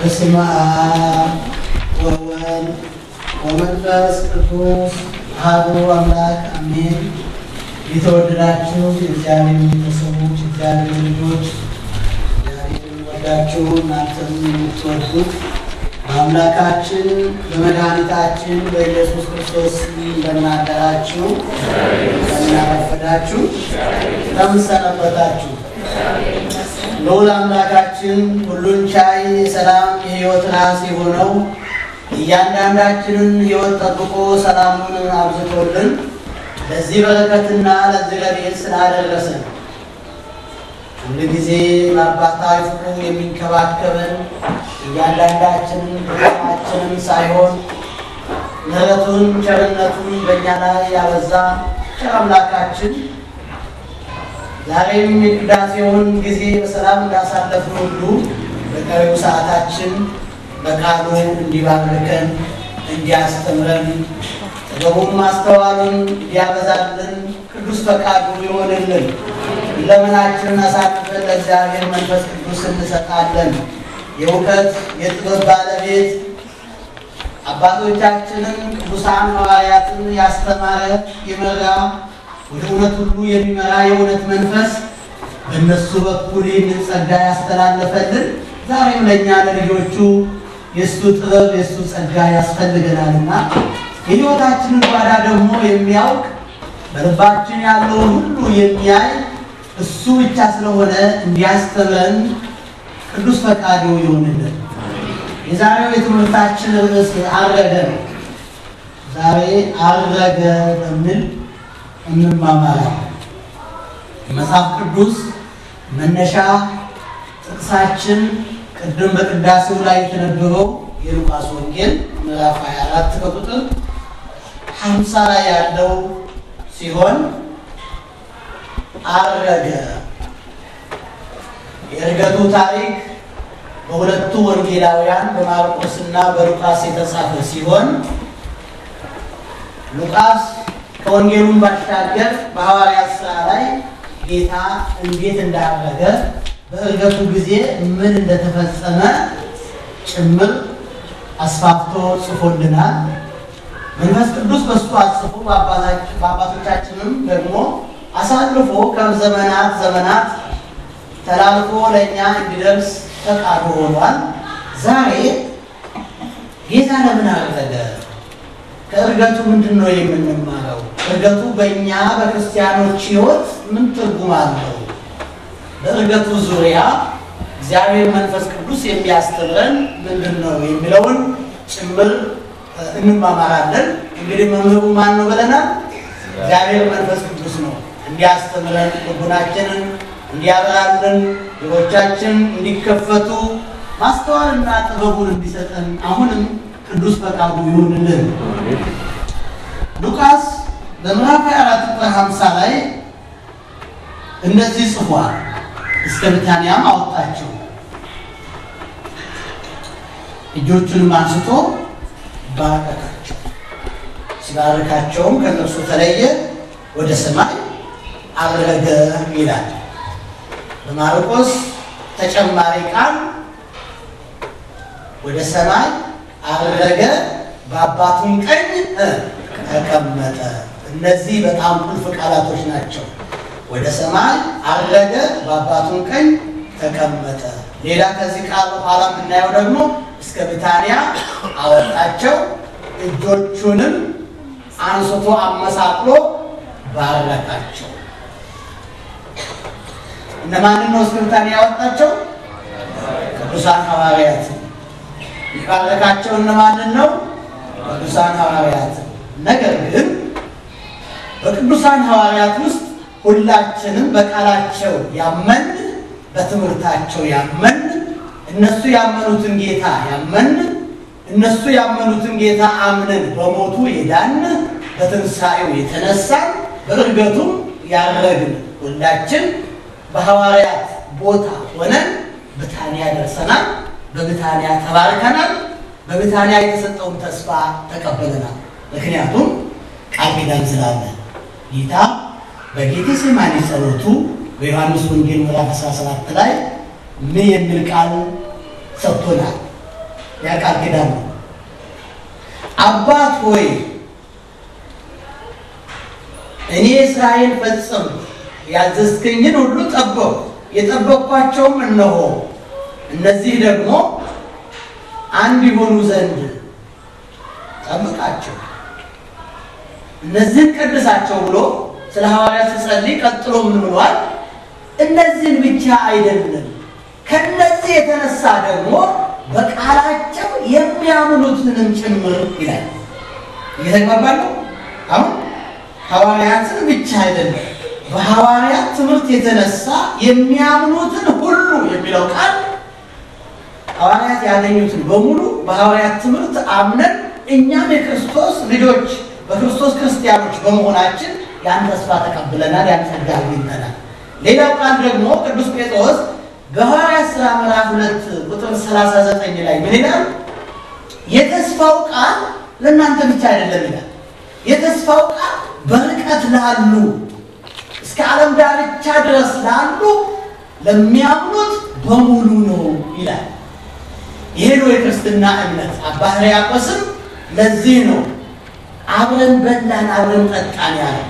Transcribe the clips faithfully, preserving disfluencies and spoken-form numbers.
በስመ አብ ወወልድ ወመንፈስ ቅዱስ አሐዱ አምላክ አሜን። የተወደዳችሁ የእግዚአብሔር ቤተሰቦች፣ የእግዚአብሔር ልጆች፣ እግዚአብሔርን ወዳችሁ እናንተም የምትወዱት በአምላካችን በመድኃኒታችን በኢየሱስ ክርስቶስ እንደምን አደራችሁ? እንደምን አረፈዳችሁ? እንደምን ሰነበታችሁ? ልዑል አምላካችን ሁሉን ቻይ ሰላም የሕይወት ራስ የሆነው እያንዳንዳችንን ሕይወት ጠብቆ ሰላሙን አብዝቶልን ለዚህ በረከትና ለዚህ ረድኤት ስላደረሰን ሁልጊዜ በአባታዊ ፍቅሩ የሚንከባከበን እያንዳንዳችንን ድካማችንን ሳይሆን ምሕረቱን ቸርነቱን በእኛ ላይ ያበዛ ቸር አምላካችን ዛሬም የቅዳሴውን ጊዜ በሰላም እንዳሳለፍን ሁሉ በቀሪው ሰዓታችን በቃሉ እንዲባርከን እንዲያስተምረን ጥበቡን ማስተዋሉን እንዲያበዛልን ቅዱስ ፈቃዱ ይሆንልን። ለምናችንን አሳልፈን ለእግዚአብሔር መንፈስ ቅዱስ እንሰጣለን። የእውቀት የጥበብ ባለቤት አባቶቻችንን ቅዱሳን ሐዋርያትን ያስተማረ የመራ ወደ እውነት ሁሉ የሚመራ የእውነት መንፈስ በእነሱ በኩል ይህንን ጸጋ ያስተላለፈልን ዛሬም ለእኛ ለልጆቹ የእሱ ጥበብ የእሱ ጸጋ ያስፈልገናልና የሕይወታችንን ጓዳ ደግሞ የሚያውቅ በልባችን ያለውን ሁሉ የሚያይ እሱ ብቻ ስለሆነ እንዲያስተምረን ቅዱስ ፈቃዱ ይሁንልን። የዛሬው የትምህርታችን ርዕስ አረገ ነው። ዛሬ አረገ በሚል እንማማራለን። መጽሐፍ ቅዱስ መነሻ ጥቅሳችን ቅድም በቅዳሴው ላይ የተነበበው የሉቃስ ወንጌል ምዕራፍ ሃያ አራት ቁጥር ሃምሳ ላይ ያለው ሲሆን አረገ የእርገቱ ታሪክ በሁለቱ ወንጌላውያን በማርቆስና በሉቃስ የተጻፈ ሲሆን ሉቃስ ከወንጌሉን ባሻገር በሐዋርያት ሥራ ላይ ጌታ እንዴት እንዳረገ በእርገቱ ጊዜ ምን እንደተፈጸመ ጭምር አስፋፍቶ ጽፎልናል። መንፈስ ቅዱስ በሱ አጽፎ በአባቶቻችንም ደግሞ አሳልፎ ከዘመናት ዘመናት ተላልፎ ለእኛ እንዲደርስ ፈቃዱ ሆኗል። ዛሬ ጌታ ለምን አረገ? ከእርገቱ ምንድን ነው የምንማረው? እርገቱ በእኛ በክርስቲያኖች ሕይወት ምን ትርጉም አለው? በእርገቱ ዙሪያ እግዚአብሔር መንፈስ ቅዱስ የሚያስተምረን ምንድን ነው የሚለውን ጭምር እንማማራለን። እንግዲህ መምህሩ ማን ነው ብለናል? እግዚአብሔር መንፈስ ቅዱስ ነው። እንዲያስተምረን ልቡናችንን እንዲያበራልን ልቦቻችን እንዲከፈቱ ማስተዋልና ጥበቡን እንዲሰጠን አሁንም ቅዱስ ፈቃዱ ይሁንልን። ሉቃስ በምዕራፍ ሃያ አራት ቁጥር ሃምሳ ላይ እንደዚህ ጽፏል። እስከ ብታንያም አወጣቸው፣ እጆቹንም አንስቶ ባረካቸው። ሲባርካቸውም ከእነርሱ ተለየ፣ ወደ ሰማይ አረገ ይላል። በማርቆስ ተጨማሪ ቃል ወደ ሰማይ አረገ፣ በአባቱም ቀኝ ተቀመጠ። እነዚህ በጣም ቁልፍ ቃላቶች ናቸው። ወደ ሰማይ አረገ፣ በአባቱም ቀኝ ተቀመጠ። ሌላ ከዚህ ቃል በኋላ የምናየው ደግሞ እስከ ብታንያ አወጣቸው፣ እጆቹንም አንስቶ አመሳቅሎ ባረካቸው። እነማንን ነው እስከ ብታንያ ያወጣቸው? ቅዱሳን ሐዋርያት። ይባረካቸው እነማንን ነው? ቅዱሳን ሐዋርያት። ነገር ግን በቅዱሳን ሐዋርያት ውስጥ ሁላችንም በቃላቸው ያመን፣ በትምህርታቸው ያመን፣ እነሱ ያመኑትን ጌታ ያመን፣ እነሱ ያመኑትን ጌታ አምነን በሞቱ የዳን፣ በትንሣኤው የተነሳን፣ በእርገቱም ያረግን ሁላችን በሐዋርያት ቦታ ሆነን ብታንያ ደርሰናል። በብታንያ ተባርከናል። በብታንያ የተሰጠውን ተስፋ ተቀበለናል። ምክንያቱም ቃል ኪዳን ስላለ ጌታ በጌቴሴማኒ ጸሎቱ በዮሐንስ ወንጌል ምዕራፍ አስራ ሰባት ላይ ምን የሚል ቃል ሰጥቶናል? ያቃል ኪዳን ነው። አባት ሆይ እኔ እስራኤል ፈጽም ያዘዝከኝን ሁሉ ጠበቁ፣ የጠበቅኳቸውም እነሆ እነዚህ ደግሞ አንድ ይሆኑ ዘንድ ጠብቃቸው፣ እነዚህን ቀድሳቸው ብሎ ስለ ሐዋርያት ሲጸልይ ቀጥሎ ምን ብሏል? እነዚህን ብቻ አይደለም ከነዚህ የተነሳ ደግሞ በቃላቸው የሚያምኑትንም ጭምር ይላል። ይተግባባሉ። አሁን ሐዋርያትን ብቻ አይደለም በሐዋርያት ትምህርት የተነሳ የሚያምኑትን ሁሉ የሚለው ቃል ሐዋርያት ያገኙትን በሙሉ በሐዋርያት ትምህርት አምነን እኛም የክርስቶስ ልጆች በክርስቶስ ክርስቲያኖች በመሆናችን ያን ተስፋ ተቀብለናል፣ ያን ጸጋ አግኝተናል። ሌላው ቃል ደግሞ ቅዱስ ጴጥሮስ በሐዋርያት ሥራ ምዕራፍ ሁለት ቁጥር ሰላሳ ዘጠኝ ላይ ምን ይላል? የተስፋው ቃል ለእናንተ ብቻ አይደለም ይላል። የተስፋው ቃል በርቀት ላሉ እስከ ዓለም ዳርቻ ድረስ ላሉ ለሚያምኑት በሙሉ ነው ይላል። ይሄ ነው የክርስትና እምነት። አባ ሕርያቆስም ለዚህ ነው አብረን በላን አብረን ጠጣን ያለው።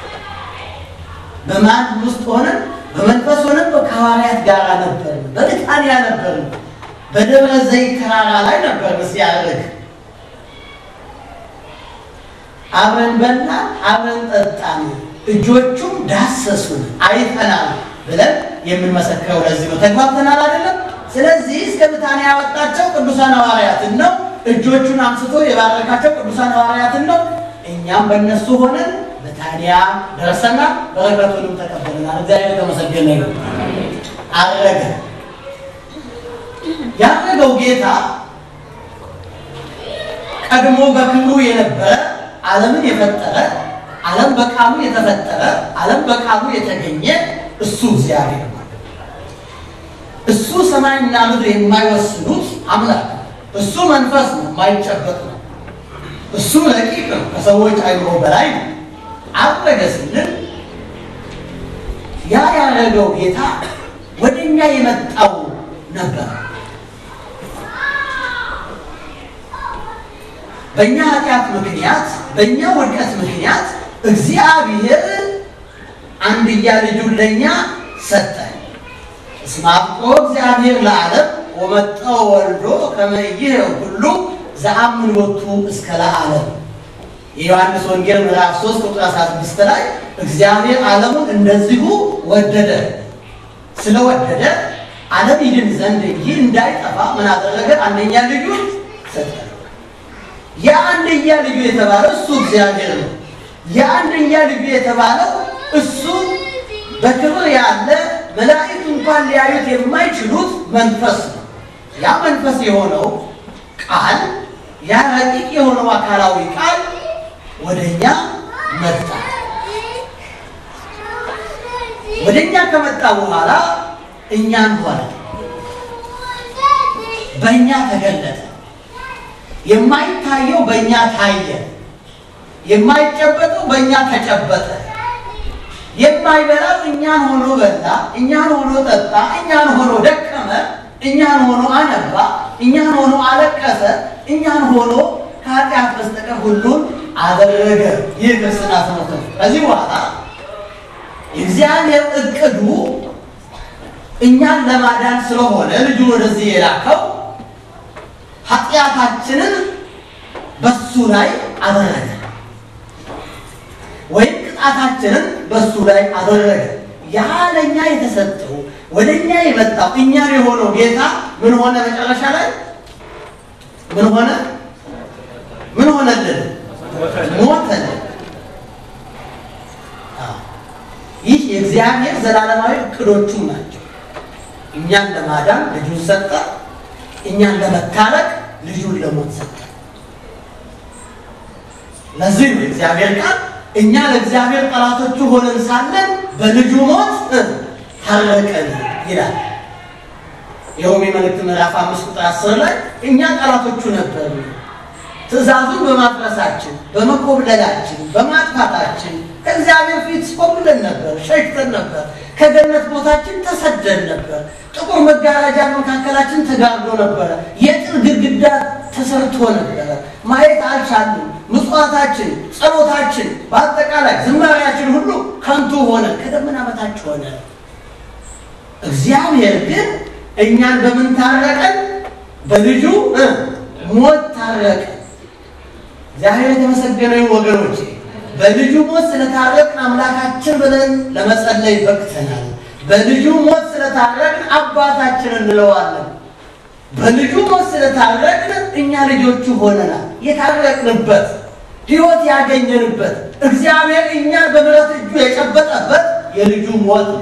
በማን ውስጥ ሆነን? በመንፈስ ሆነን ከሐዋርያት ጋር ነበርን፣ በቤታንያ ነበርን፣ በደብረ ዘይት ተራራ ላይ ነበርን ሲያደርግ አብረን በላን አብረን ጠጣን፣ እጆቹም ዳሰሱን አይተናል ብለን የምንመሰክረው ለዚህ ነው። ተግባብተናል አይደለም? ስለዚህ እስከ ቤታንያ ያወጣቸው ቅዱሳን ሐዋርያትን ነው። እጆቹን አምስቶ የባረካቸው ቅዱሳን ሐዋርያትን ነው። እኛም በእነሱ ሆነን ቤታንያ ደርሰናል፣ በረከቱንም ተቀበለናል። እግዚአብሔር የተመሰገነ ይሁን። አረገ። ያረገው ጌታ ቀድሞ በክብሩ የነበረ ዓለምን የፈጠረ ዓለም በቃሉ የተፈጠረ ዓለም በቃሉ የተገኘ እሱ እግዚአብሔር ነው። እሱ ሰማይና ምድር የማይወስኑት አምላክ፣ እሱ መንፈስ ነው፣ የማይጨበጥ ነው። እሱ ረቂቅ ነው፣ ከሰዎች አይምሮ በላይ ነው። አረገ ስንል ያ ያረገው ጌታ ወደኛ የመጣው ነበር። በእኛ ኃጢአት ምክንያት በእኛ ውድቀት ምክንያት እግዚአብሔር አንድያ ልጁን ለኛ ሰጠ። እስመ አብቆ እግዚአብሔር ለዓለም ወመጣው ወልዶ ከመ ይሕየው ሁሉ ዘአምን ቦቱ እስከ ለዓለም። የዮሐንስ ወንጌል ምዕራፍ ሶስት ቁጥር አስራ ስድስት ላይ እግዚአብሔር ዓለሙን እንደዚሁ ወደደ፣ ስለወደደ ዓለም ይድን ዘንድ እንጂ እንዳይጠፋ ምን አደረገ? አንደኛ ልጁን ሰጠ። የአንደኛ ልጁ የተባለው እሱ እግዚአብሔር ነው። የአንደኛ ልጁ የተባለው እሱ በክብር ያለ መላእክት እንኳን ሊያዩት የማይችሉት መንፈስ ነው። ያ መንፈስ የሆነው ቃል ያ ረቂቅ የሆነው አካላዊ ቃል ወደኛ መጣ። ወደኛ ከመጣ በኋላ እኛን ሆነ፣ በእኛ ተገለጠ። የማይታየው በእኛ ታየ፣ የማይጨበጠው በእኛ ተጨበጠ። የማይበላው እኛን ሆኖ በላ፣ እኛን ሆኖ ጠጣ፣ እኛን ሆኖ ደከመ፣ እኛን ሆኖ አነባ፣ እኛን ሆኖ አለቀሰ፣ እኛን ሆኖ ከኃጢአት በስተቀር ሁሉን አደረገ። ይህ ክርስትና ትምህርት ነው። ከዚህ በኋላ የእግዚአብሔር እቅዱ እኛን ለማዳን ስለሆነ ልጁ ወደዚህ የላከው ኃጢአታችንን በሱ ላይ አደረገ፣ ወይም ቅጣታችንን በሱ ላይ አደረገ። ያ ለኛ የተሰጠው ወደኛ የመጣው እኛን የሆነው ጌታ ምን ሆነ? መጨረሻ ላይ ምን ሆነ? ምን ሆነልን? ሞተልን። ይህ የእግዚአብሔር ዘላለማዊ እቅዶቹ ናቸው። እኛን ለማዳን ልጁን ሰጠ፣ እኛን ለመታረቅ ልጁን ለሞት ሰጠ። ለዚህ ነው እግዚአብሔር ቃል እኛ ለእግዚአብሔር ጠላቶቹ ሆነን ሳለን በልጁ ሞት ታረቀን ይላል። የሮሜ መልእክት ምዕራፍ አምስት ቁጥር አስር ላይ እኛ ጠላቶቹ ነበርን፣ ትእዛዙን በማፍረሳችን በመኮብለላችን በማጥፋታችን ከእግዚአብሔር ፊት ኮብለን ነበር፣ ሸሽተን ነበር፣ ከገነት ቦታችን ተሰደን ነበር፣ ጥቁር መጋረጃ መካከላችን ተጋርዶ ነበር፣ የጥል ግድግዳ ግድግዳ ተሰርቶ ነበር ማየት አልቻልንም ምጽዋታችን ጸሎታችን በአጠቃላይ ዝማሬያችን ሁሉ ከንቱ ሆነ ከደመና በታች ሆነ እግዚአብሔር ግን እኛን በምን ታረቀን በልጁ ሞት ታረቀን እግዚአብሔር የተመሰገነ ይሁን ወገኖቼ በልጁ ሞት ስለታረቅን አምላካችን ብለን ለመጸለይ በቅተናል በልጁ ሞት ስለታረቅን አባታችን እንለዋለን በልጁ ሞት ስለታረቅን እኛ ልጆቹ ሆነናል የታረቅንበት ሕይወት ያገኘንበት እግዚአብሔር እኛን በምሕረት እጁ የጨበጠበት የልጁ ሞት ነው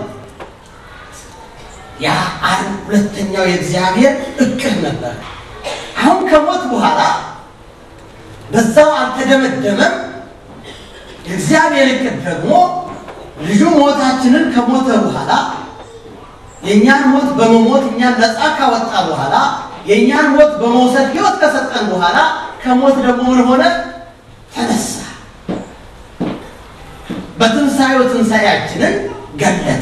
ያ አንድ ሁለተኛው የእግዚአብሔር እቅድ ነበር አሁን ከሞት በኋላ በዛው አልተደመደመም እግዚአብሔር እቅድ ደግሞ ልጁ ሞታችንን ከሞተ በኋላ የኛን ሞት በመሞት እኛን ነፃ ካወጣ በኋላ የኛን ሞት በመውሰድ ሕይወት ከሰጠን በኋላ ከሞት ደግሞ ምን ሆነ ተነሳ በትንሣኤው ትንሣኤያችንን ገለጠ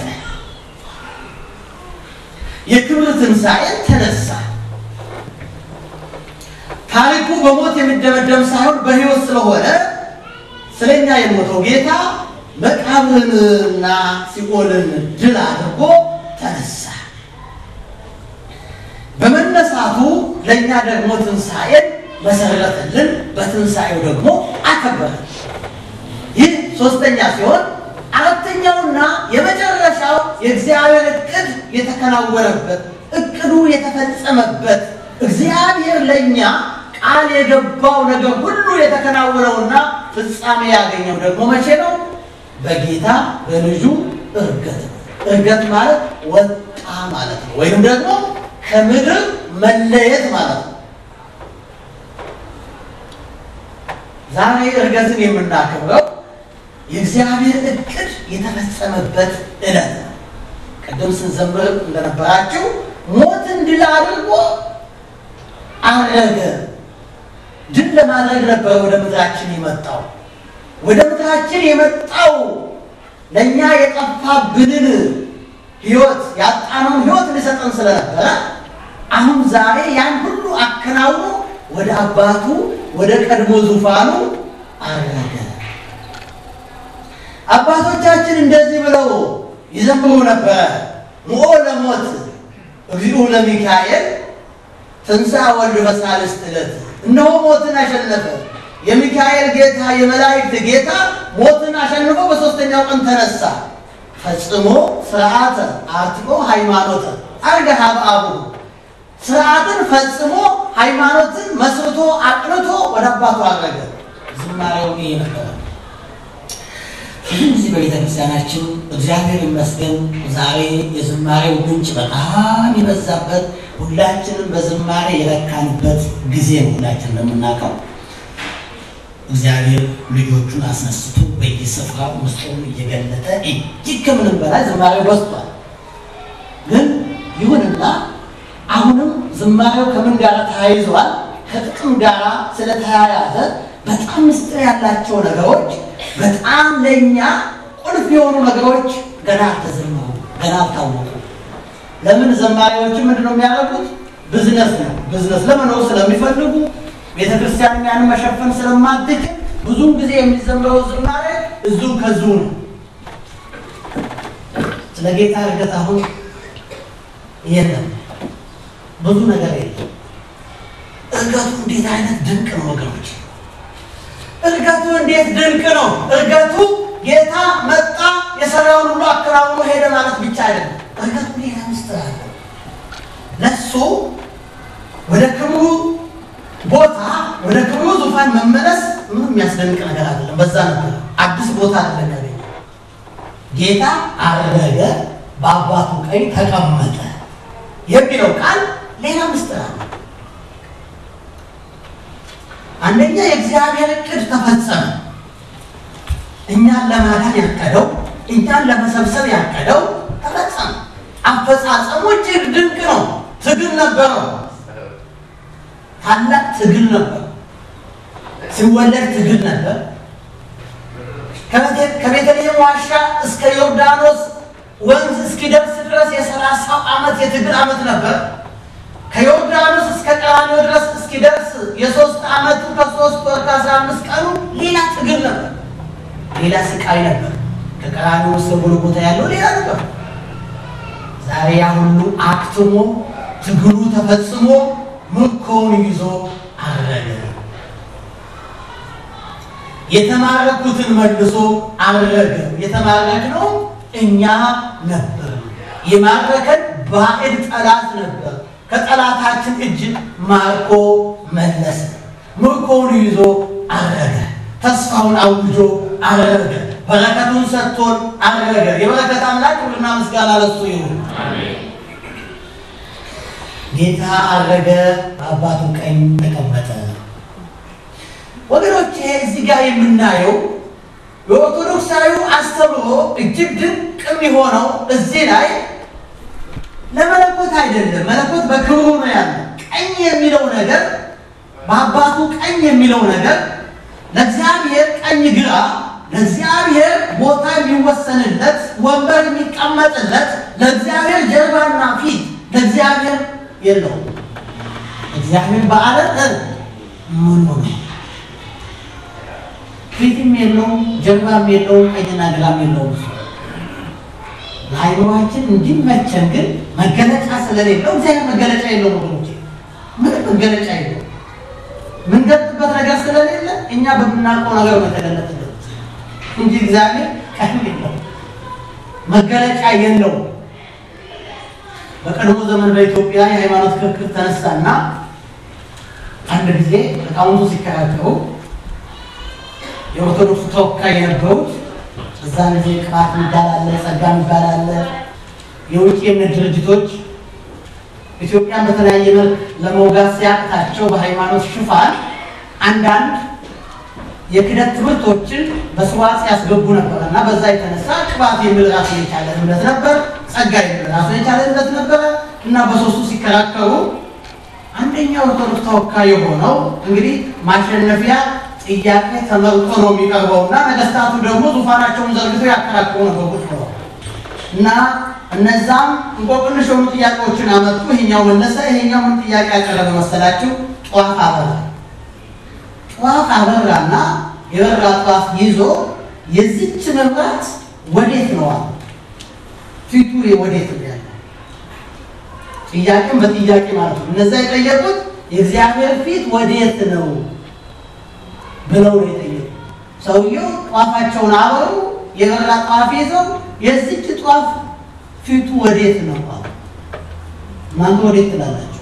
የክብር ትንሣኤ ተነሳ ታሪኩ በሞት የሚደመደም ሳይሆን በሕይወት ስለሆነ ስለኛ የሞተው ጌታ መቃብርንና ሲኦልን ድል አድርጎ ተነሳ በመነሳቱ ለኛ ደግሞ ትንሣኤን መሰረተልን በትንሣኤው ደግሞ አከበረን ይህ ሶስተኛ ሲሆን አራተኛውና የመጨረሻው የእግዚአብሔር እቅድ የተከናወነበት እቅዱ የተፈጸመበት እግዚአብሔር ለኛ ቃል የገባው ነገር ሁሉ የተከናወነውና ፍጻሜ ያገኘው ደግሞ መቼ ነው በጌታ በልጁ እርገት እርገት ማለት ወጣ ማለት ነው ወይም ደግሞ ከምድር መለየት ማለት ነው ዛሬ እርገትን የምናከብረው የእግዚአብሔር እቅድ የተፈጸመበት ዕለት ነው ቀደም ስንዘምር እንደነበራችሁ ሞትን ድል አድርጎ አረገ ድል ለማድረግ ነበር ወደ ምድራችን የመጣው ወደ ምድራችን የመጣው ለኛ የጠፋብንን ሕይወት ያጣነውን ሕይወት ሊሰጠን ስለነበረ አሁን ዛሬ ያን ሁሉ አከናውኖ ወደ አባቱ ወደ ቀድሞ ዙፋኑ አረገ አባቶቻችን እንደዚህ ብለው ይዘምሩ ነበር ሞኦ ለሞት እግዚኦ ለሚካኤል ትንሣኤ ወልድ በሳልስት ዕለት እነሆ ሞትን አሸነፈ የሚካኤል ጌታ የመላእክት ጌታ ሞትን አሸንፎ በሶስተኛው ቀን ተነሳ ፈጽሞ ሥርዓተ አርትቆ ሃይማኖት አርገ ሀብአቡ ሥርዓትን ፈጽሞ ሃይማኖትን መስርቶ አቅንቶ ወደ አባቱ አረገ ዝማሬው ይሄ ነበር ስለዚህ በቤተክርስቲያናችን እግዚአብሔር ይመስገን ዛሬ የዝማሬው ምንጭ በጣም ይበዛበት ሁላችንም በዝማሬ የረካንበት ጊዜ ነው ሁላችንም እንደምናውቀው እግዚአብሔር ልጆቹን አስነስቶ በየስፍራው ምስጢሩን እየገለጠ እጅግ ከምንም በላይ ዝማሬው በዝቷል ግን ይሁንና አሁንም ዝማሬው ከምን ጋር ተያይዟል ከጥቅም ጋር ስለተያያዘ በጣም ምስጢር ያላቸው ነገሮች በጣም ለኛ ቁልፍ የሆኑ ነገሮች ገና ተዘመሩ ገና ታወቁ ለምን ዘማሪዎች ምንድነው የሚያደርጉት ቢዝነስ ነው ቢዝነስ ለመኖር ስለሚፈልጉ ቤተክርስቲያን ያን መሸፈን ስለማትችል ብዙ ጊዜ የሚዘምረው ዝማሬ እዙ ከዙ ነው ስለጌታ እርገት አሁን የለም ብዙ ነገር የለም እርገቱ እንዴት አይነት ድንቅ ነው ወገኖች እርገቱ እንዴት ድንቅ ነው እርገቱ ጌታ መጣ የሰራውን ሁሉ አከናውኖ ሄደ ማለት ብቻ አይደለም እርገቱ ሌላ ምስጢር አለ ለሱ ወደ ክብሩ ቦታ ወደ ክብሩ ዙፋን መመለስ ምንም የሚያስደንቅ ነገር አይደለም በዛ ነበር አዲስ ቦታ አይደለም ጌታ አረገ በአባቱ ቀኝ ተቀመጠ የሚለው ቃል ሌላ ምስጢር አለ አንደኛ የእግዚአብሔር እቅድ ተፈጸመ እኛን ለማዳን ያቀደው እኛን ለመሰብሰብ ያቀደው ተፈጸመ አፈጻጸሙ እጅግ ድንቅ ነው ትግል ነበረው ታላቅ ትግል ነበር ሲወለድ ትግል ነበር ከቤተልሔም ዋሻ እስከ ዮርዳኖስ ወንዝ እስኪደርስ ድረስ የሰላሳ ዓመት የትግል ዓመት ነበር ከዮርዳኖስ እስከ ቀራንዮ ድረስ እስኪደርስ የሶስት ዓመቱ ከሶስት ወር ከአስራ አምስት ቀኑ ሌላ ትግል ነበር፣ ሌላ ስቃይ ነበር። ከቀራንዮ እስከ ጎልጎታ ያለው ሌላ ነበር። ዛሬ ያ ሁሉ አክትሞ ትግሉ ተፈጽሞ ምርኮውን ይዞ አረገ። የተማረኩትን መልሶ አረገ። የተማረክነው እኛ ነበር። የማረከን ባዕድ ጠላት ነበር። ከጠላታችን እጅ ማርኮ መለሰ። ምርኮውን ይዞ አረገ። ተስፋውን አውጆ አረገ። በረከቱን ሰጥቶን አረገ። የበረከት አምላክ ሁሉና ምስጋና ለሱ ይሁን። አሜን። ጌታ አረገ፣ በአባቱ ቀኝ ተቀመጠ። ወገኖቼ እዚህ ጋር የምናየው የኦርቶዶክሳዊው አስተምሮ እጅግ ድንቅ የሚሆነው እዚህ ላይ ለመለኮት አይደለም። መለኮት በክብሩ ነው ያለው። ቀኝ የሚለው ነገር በአባቱ ቀኝ የሚለው ነገር ለእግዚአብሔር ቀኝ ግራ፣ ለእግዚአብሔር ቦታ የሚወሰንለት ወንበር የሚቀመጥለት፣ ለእግዚአብሔር ጀርባና ፊት ለእግዚአብሔር የለውም። እግዚአብሔር በዓለም ምን ነው? ፊትም የለውም፣ ጀርባም የለውም፣ ቀኝና ግራም የለውም። ለአይምሯችን እንዲመቸን ግን መገለጫ ስለሌለው እግዚአብሔር መገለጫ የለውም። ወገኖቼ ምንም መገለጫ የለውም። ምንገልጥበት ነገር ስለሌለ እኛ በምናውቀው ነገር መተገለጥበት እንጂ እግዚአብሔር ቀኝ የለውም፣ መገለጫ የለውም። በቀድሞ ዘመን በኢትዮጵያ የሃይማኖት ክርክር ተነሳና አንድ ጊዜ ሊቃውንቱ ሲከራከሩ የኦርቶዶክስ ተወካይ የነበሩት እዛ ጊዜ ቅባት ይባላል፣ ጸጋ ይባላል፣ የውጭ የእምነት ድርጅቶች ኢትዮጵያን በተለያየ መልክ ለመውጋት ሲያቅታቸው በሃይማኖት ሽፋን አንዳንድ የክደት ትምህርቶችን በስዋዕት ያስገቡ ነበርና በዛ የተነሳ ቅባት የሚል ራሱን የቻለ እምነት ነበር፣ ጸጋ የሚል ራሱን የቻለ እምነት ነበር እና በሶስቱ ሲከራከሩ አንደኛው ኦርቶዶክስ ተወካይ የሆነው እንግዲህ ማሸነፊያ ጥያቄ ተመርጦ ነው የሚቀርበውና ነገስታቱ ደግሞ ዙፋናቸውን ዘርግተው ያከራክሩ ነበር ነው እና እነዛም እንቆቅልሽ የሆኑ ጥያቄዎችን አመጡ። ይሄኛው መለሰ። ይሄኛው ምን ጥያቄ ያቀረበ መሰላችሁ? ጧፍ አበራ። ጧፍ አበራና የበራ ጧፍ ይዞ የዚች መብራት ወዴት ነው አለ። ፊቱ ወዴት ነው ያለው? ጥያቄም በጥያቄ ማለት ነው። እነዛ የጠየቁት የእግዚአብሔር ፊት ወዴት ነው ብለው ነው የጠየቁት። ሰውየው ጧፋቸውን አበሩ። የበራ ጧፍ ይዘው የዚች ጧፍ ፊቱ ወዴት ነው አለ። ማን ወዴት ትላላችሁ?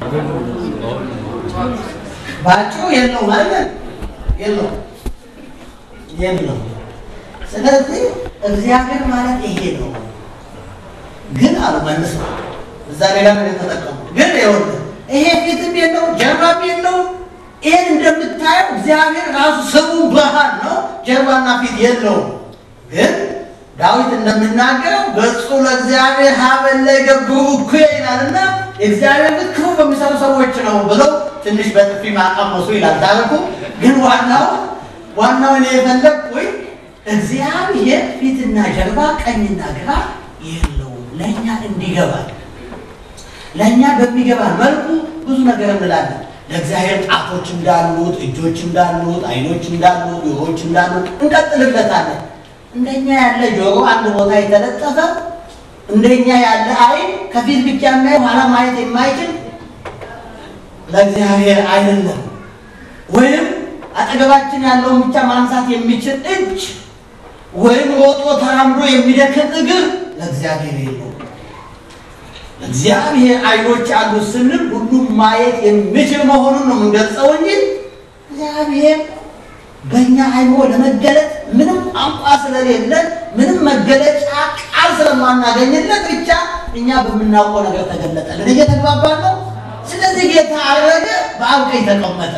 ባጭሩ የለው ማለት የለው የለው። ስለዚህ እግዚአብሔር ማለት ይሄ ነው። ግን አልመለስ ነው እዛ ሌላ ነገር ተጠቀሙ። ግን ይወል ይሄ ፊትም የለው ጀርባም የለው። ይሄን እንደምታየው እግዚአብሔር ራሱ ስሙ ብርሃን ነው፣ ጀርባና ፊት የለው። ግን ዳዊት እንደምናገረው ገጹ ለእግዚአብሔር ሀበለ ገብሩ እኮ ይላልና እግዚአብሔር ክፉ በሚሰሩ ሰዎች ነው ብለው ትንሽ በጥፊ ማቀመሱ ይላል ታሪኩ። ግን ዋናው ዋናው እኔ የፈለግኩኝ እግዚአብሔር ፊትና ጀርባ ቀኝና ግራ የለውም። ለእኛ እንዲገባል ለእኛ በሚገባል መልኩ ብዙ ነገር እንላለን። ለእግዚአብሔር ጣቶች እንዳሉት፣ እጆች እንዳሉት፣ አይኖች እንዳሉት፣ ጆሮዎች እንዳሉት እንቀጥልለታለን። እንደኛ ያለ ጆሮ አንድ ቦታ የተለጠፈ፣ እንደኛ ያለ አይን ከፊት ብቻ የሚያይ ኋላ ማየት የማይችል ለእግዚአብሔር አይደለም። ወይም አጠገባችን ያለውን ብቻ ማንሳት የሚችል እጅ ወይም ሮጦ ተራምዶ የሚደክም እግር ለእግዚአብሔር የለውም። ለእግዚአብሔር አይኖች አሉት ስንል ሁሉም ማየት የሚችል መሆኑን ነው የምንገልጸው እንጂ እግዚአብሔር በእኛ አይኖ ለመገለጥ ምንም ቋንቋ ስለሌለ ምንም መገለጫ ቃል ስለማናገኝለት ብቻ እኛ በምናውቀው ነገር ተገለጠልን። እየተግባባን ነው። ስለዚህ ጌታ አረገ፣ በአብ ቀኝ ተቀመጠ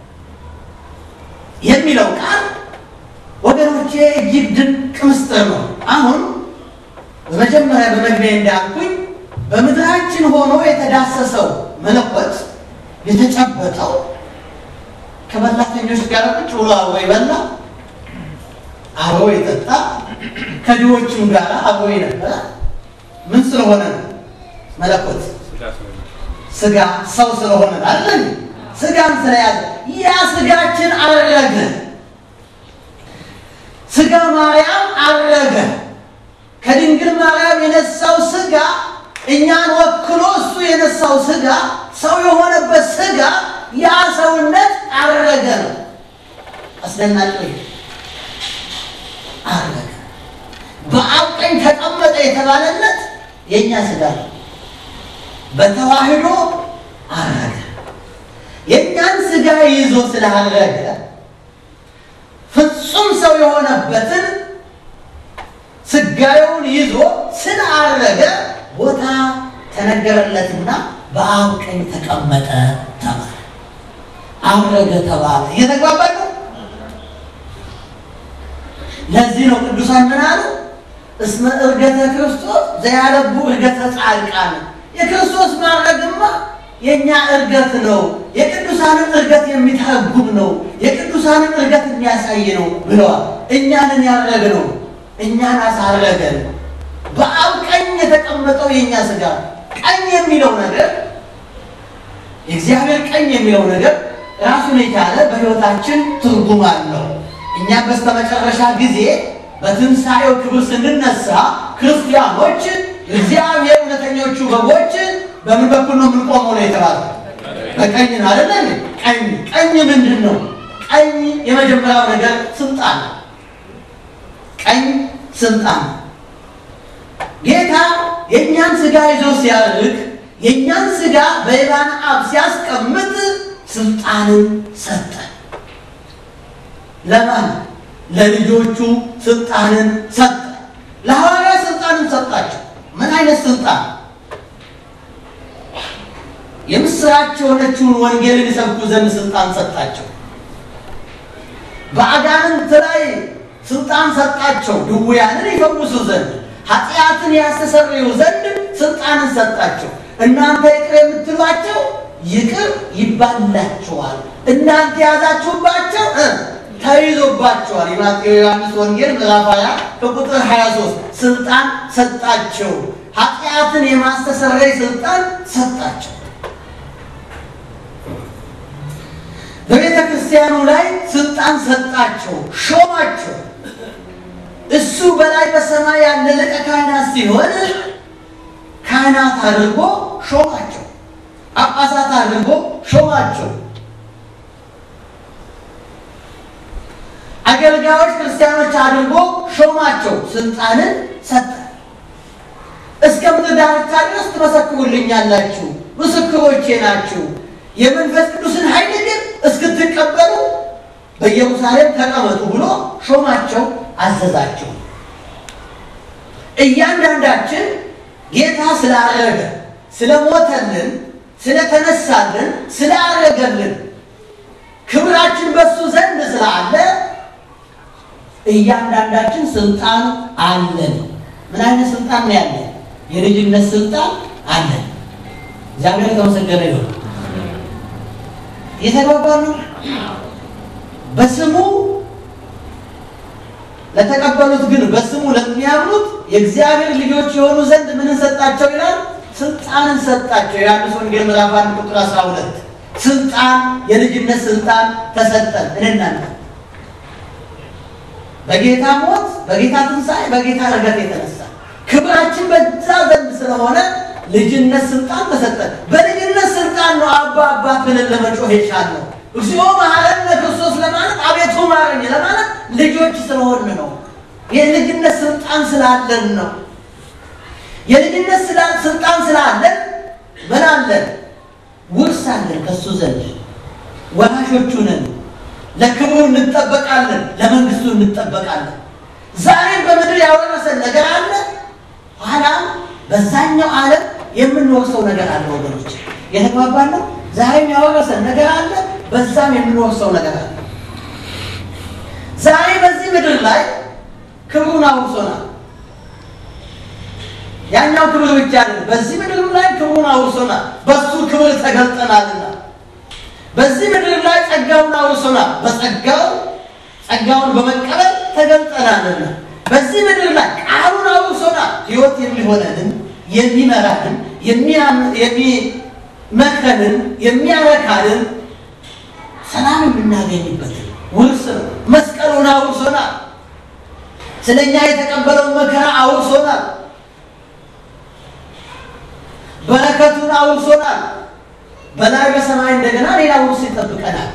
የሚለው ቃል ወገኖቼ እጅግ ድንቅ ምስጢር ነው። አሁን በመጀመሪያ በመግቢያ እንዳልኩኝ በምድራችን ሆኖ የተዳሰሰው መለኮት የተጨበጠው ከበላተኞች ጋር ቁጭ ብሎ አብሮ ይበላ፣ አብሮ ይጠጣ፣ ከድሆችም ጋር አብሮ ይነበረ። ምን ስለሆነ ነው? መለኮት ስጋ ሰው ስለሆነ አይደል? ስጋ ስጋን ስለያዘ ያ ስጋችን አረገ። ስጋ ማርያም አረገ። ከድንግል ማርያም የነሳው ስጋ እኛን ወክሎ እሱ የነሳው ስጋ ሰው የሆነበት ስጋ ያ ሰውነት አረገ ነው። አስደናቂ አረገ። በአብ ቀኝ ተቀመጠ የተባለለት የኛ ስጋ ነው። በተዋህዶ አረገ። የኛን ስጋ ይዞ ስላረገ ፍጹም ሰው የሆነበትን ስጋዩን ይዞ ስላረገ ቦታ ተነገረለትና በአብ ቀኝ ተቀመጠ ተባለ። አረገ ተባለ። እየተግባባን ነው። ለዚህ ነው ቅዱሳን ምን አሉ? እስመ እርገተ ክርስቶስ ዘያለቡ እርገተ ጻድቃን። የክርስቶስ ማረግማ የኛ እርገት ነው፣ የቅዱሳንን እርገት የሚተረጉም ነው፣ የቅዱሳንን እርገት የሚያሳይ ነው ብለዋል። እኛንን ያረግነው እኛን አሳረገን። በአብ ቀኝ የተቀመጠው የኛ ስጋ ቀኝ የሚለው ነገር የእግዚአብሔር ቀኝ የሚለው ነገር ራሱን የቻለ በሕይወታችን ትርጉም አለው። እኛ በስተመጨረሻ ጊዜ በትንሣኤው ክብር ስንነሳ ክርስቲያኖች እግዚአብሔር እውነተኞቹ በጎች በምን በኩል ነው የምንቆመው ነው የተባለው? በቀኝ ነው አይደል? ቀኝ ቀኝ ምንድን ነው? ቀኝ የመጀመሪያው ነገር ስልጣን። ቀኝ ስልጣን። ጌታ የኛን ስጋ ይዞ ሲያርግ የኛን ስጋ በይባን አብ ሲያስቀምጥ ስልጣንን ሰጠ። ለማን? ለልጆቹ ስልጣንን ሰጠ። ለሐዋርያት ስልጣንን ሰጣቸው። ምን አይነት ስልጣን? የምስራች የሆነችውን ወንጌልን ይሰብኩ ዘንድ ስልጣን ሰጣቸው። በአጋንንት ላይ ስልጣን ሰጣቸው። ድውያንን ይፈውሱ ዘንድ፣ ኃጢአትን ያስተሰርዩ ዘንድ ስልጣንን ሰጣቸው። እናንተ ይቅር የምትሏቸው ይቅር ይባላችኋል፣ እናንተ ያዛችሁባቸው ተይዞባቸዋል። የዮሐንስ ወንጌል ምዕራፍ ሃያ ከቁጥር ሃያ ሦስት ስልጣን ሰጣቸው። ኃጢአትን የማስተሰረይ ስልጣን ሰጣቸው። በቤተ ክርስቲያኑ ላይ ስልጣን ሰጣቸው፣ ሾማቸው። እሱ በላይ በሰማይ ያለ ሊቀ ካህናት ሲሆን ካህናት አድርጎ ሾማቸው፣ ጳጳሳት አድርጎ ሾማቸው። አገልጋዮች ክርስቲያኖች አድርጎ ሾማቸው። ስልጣንን ሰጠ። እስከ ምድር ዳርቻ ድረስ ትመሰክሩልኛላችሁ፣ ምስክሮቼ ናችሁ። የመንፈስ ቅዱስን ኃይል ግን እስክትቀበሉ በኢየሩሳሌም ተቀመጡ ብሎ ሾማቸው፣ አዘዛቸው። እያንዳንዳችን ጌታ ስላረገ፣ ስለሞተልን፣ ስለተነሳልን፣ ስላረገልን ክብራችን በሱ ዘንድ ስላለ እያንዳንዳችን ስልጣን አለን። ምን አይነት ስልጣን ነው ያለን? የልጅነት ስልጣን አለን። እግዚአብሔር የተመሰገነ ይሁን። የተባባሉ በስሙ ለተቀበሉት ግን በስሙ ለሚያምኑት የእግዚአብሔር ልጆች የሆኑ ዘንድ ምን ሰጣቸው ይላል? ስልጣንን ሰጣቸው። የዮሐንስ ወንጌል ምዕራፍ አንድ ቁጥር አስራ ሁለት ስልጣን፣ የልጅነት ስልጣን ተሰጠን። እንናንተ በጌታ ሞት፣ በጌታ ትንሣኤ፣ በጌታ ዕርገት የተነሳ ክብራችን በዛ ዘንድ ስለሆነ ልጅነት ስልጣን ተሰጠን። በልጅነት ስልጣን ነው አባ አባት ብለን ለመጮህ የቻልነው። እግዚኦ መሐረነ ክርስቶስ ለማለት አቤቱ ማረኝ ለማለት ልጆች ስለሆን ነው። የልጅነት ስልጣን ስላለን ነው። የልጅነት ስልጣን ስላለን ምን አለን? ውርስ አለን ከሱ ዘንድ። ወራሾቹ ነን። ለክብሩ እንጠበቃለን፣ ለመንግስቱ እንጠበቃለን። ዛሬም በምድር ያወረሰን ነገር አለ፣ ኋላም በዛኛው ዓለም የምንወርሰው ነገር አለ። ወገኖች የተግባባን ነው። ዛሬም ያወረሰን ነገር አለ፣ በዛም የምንወርሰው ነገር አለ። ዛሬ በዚህ ምድር ላይ ክብሩን አውርሶናል። ያኛው ክብር ብቻ አይደለም፣ በዚህ ምድር ላይ ክብሩን አውርሶናል። በሱ ክብር ተገልጠናልና በዚህ ምድር ላይ ጸጋውን አውርሶናል። በጸጋው ጸጋውን በመቀበል ተገልጠናልና በዚህ ምድር ላይ ቃሉን አውርሶናል። ሕይወት የሚሆነንን የሚመራንን የሚመክረንን የሚያረካንን ሰላም የምናገኝበት ውርስ መስቀሉን አውርሶናል። ስለኛ የተቀበለው መከራ አውርሶናል። በረከቱን አውርሶናል። በላይ በሰማይ እንደገና ሌላ ውርስ ይጠብቀናል።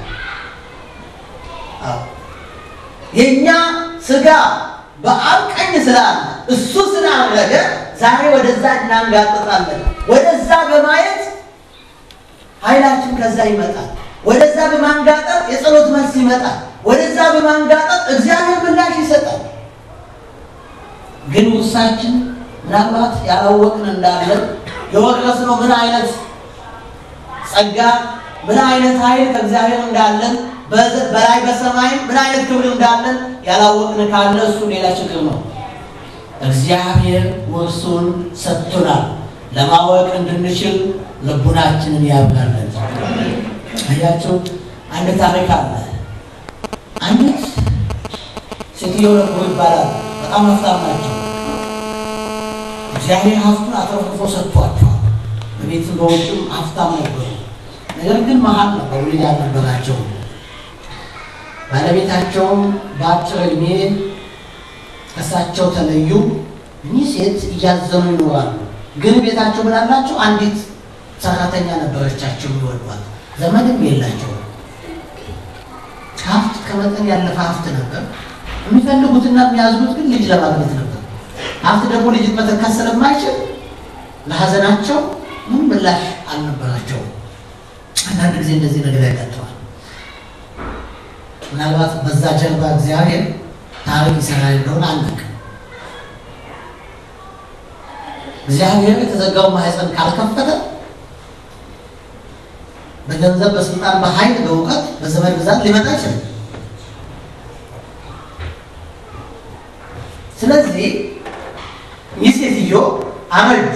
አዎ የኛ ስጋ በአብ ቀኝ ስላለ እሱ ስላደረገ ዛሬ ወደዛ እናንጋጥጣለን። ወደዛ በማየት ኃይላችን ከዛ ይመጣል። ወደዛ በማንጋጠጥ የጸሎት መልስ ይመጣል። ወደዛ በማንጋጠጥ እግዚአብሔር ምላሽ ይሰጣል። ግን ውሳችን ምናልባት ያላወቅን እንዳለን የወረስነው ምን አይነት ጸጋ ምን አይነት ኃይል ከእግዚአብሔር እንዳለን በላይ በሰማይ ምን አይነት ክብር እንዳለን ያላወቅን ካለ እሱ ሌላ ችግር ነው። እግዚአብሔር ወርሱን ሰጥቶናል። ለማወቅ እንድንችል ልቡናችንን ያብራልን። አያችሁ አንድ ታሪክ አለ። አንዲት ሴትዮ ነበር ይባላል። በጣም ሀብታም ናቸው። እግዚአብሔር ሀብቱን አትረፍርፎ ሰጥቷቸዋል። በቤትም በውጭም ሀብታም ነበሩ። ነገር ግን መሀል ነበሩ ልጅ ያልነበራቸው። ባለቤታቸውም በአጭር ዕድሜ ከእሳቸው ተለዩ። እኚህ ሴት እያዘኑ ይኖራሉ። ግን ቤታቸው ምን አላቸው? አንዲት ሰራተኛ ነበረቻቸው የሚወዷት። ዘመድም የላቸው። ሀብት ከመጠን ያለፈ ሀብት ነበር። የሚፈልጉትና የሚያዝኑት ግን ልጅ ለማግኘት ነበር። ሀብት ደግሞ ልጅ መተካት ስለማይችል ለሀዘናቸው ምን ምላሽ አልነበራቸውም። አንዳንድ ጊዜ እንደዚህ ነገር ያጋጥማል። ምናልባት በዛ ጀርባ እግዚአብሔር ታሪክ ይሰራ እንደሆነ አናውቅም። እግዚአብሔር የተዘጋው ማህፀን ካልከፈተ በገንዘብ በስልጣን በኃይል በእውቀት በዘመድ ብዛት ሊመጣ ይችላል። ስለዚህ ይህ ሴትዮ አመጁ።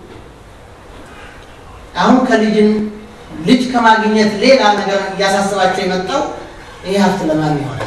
አሁን ከልጅን ልጅ ከማግኘት ሌላ ነገር እያሳሰባቸው የመጣው ይህ ሀብት ለማን ይሆናል?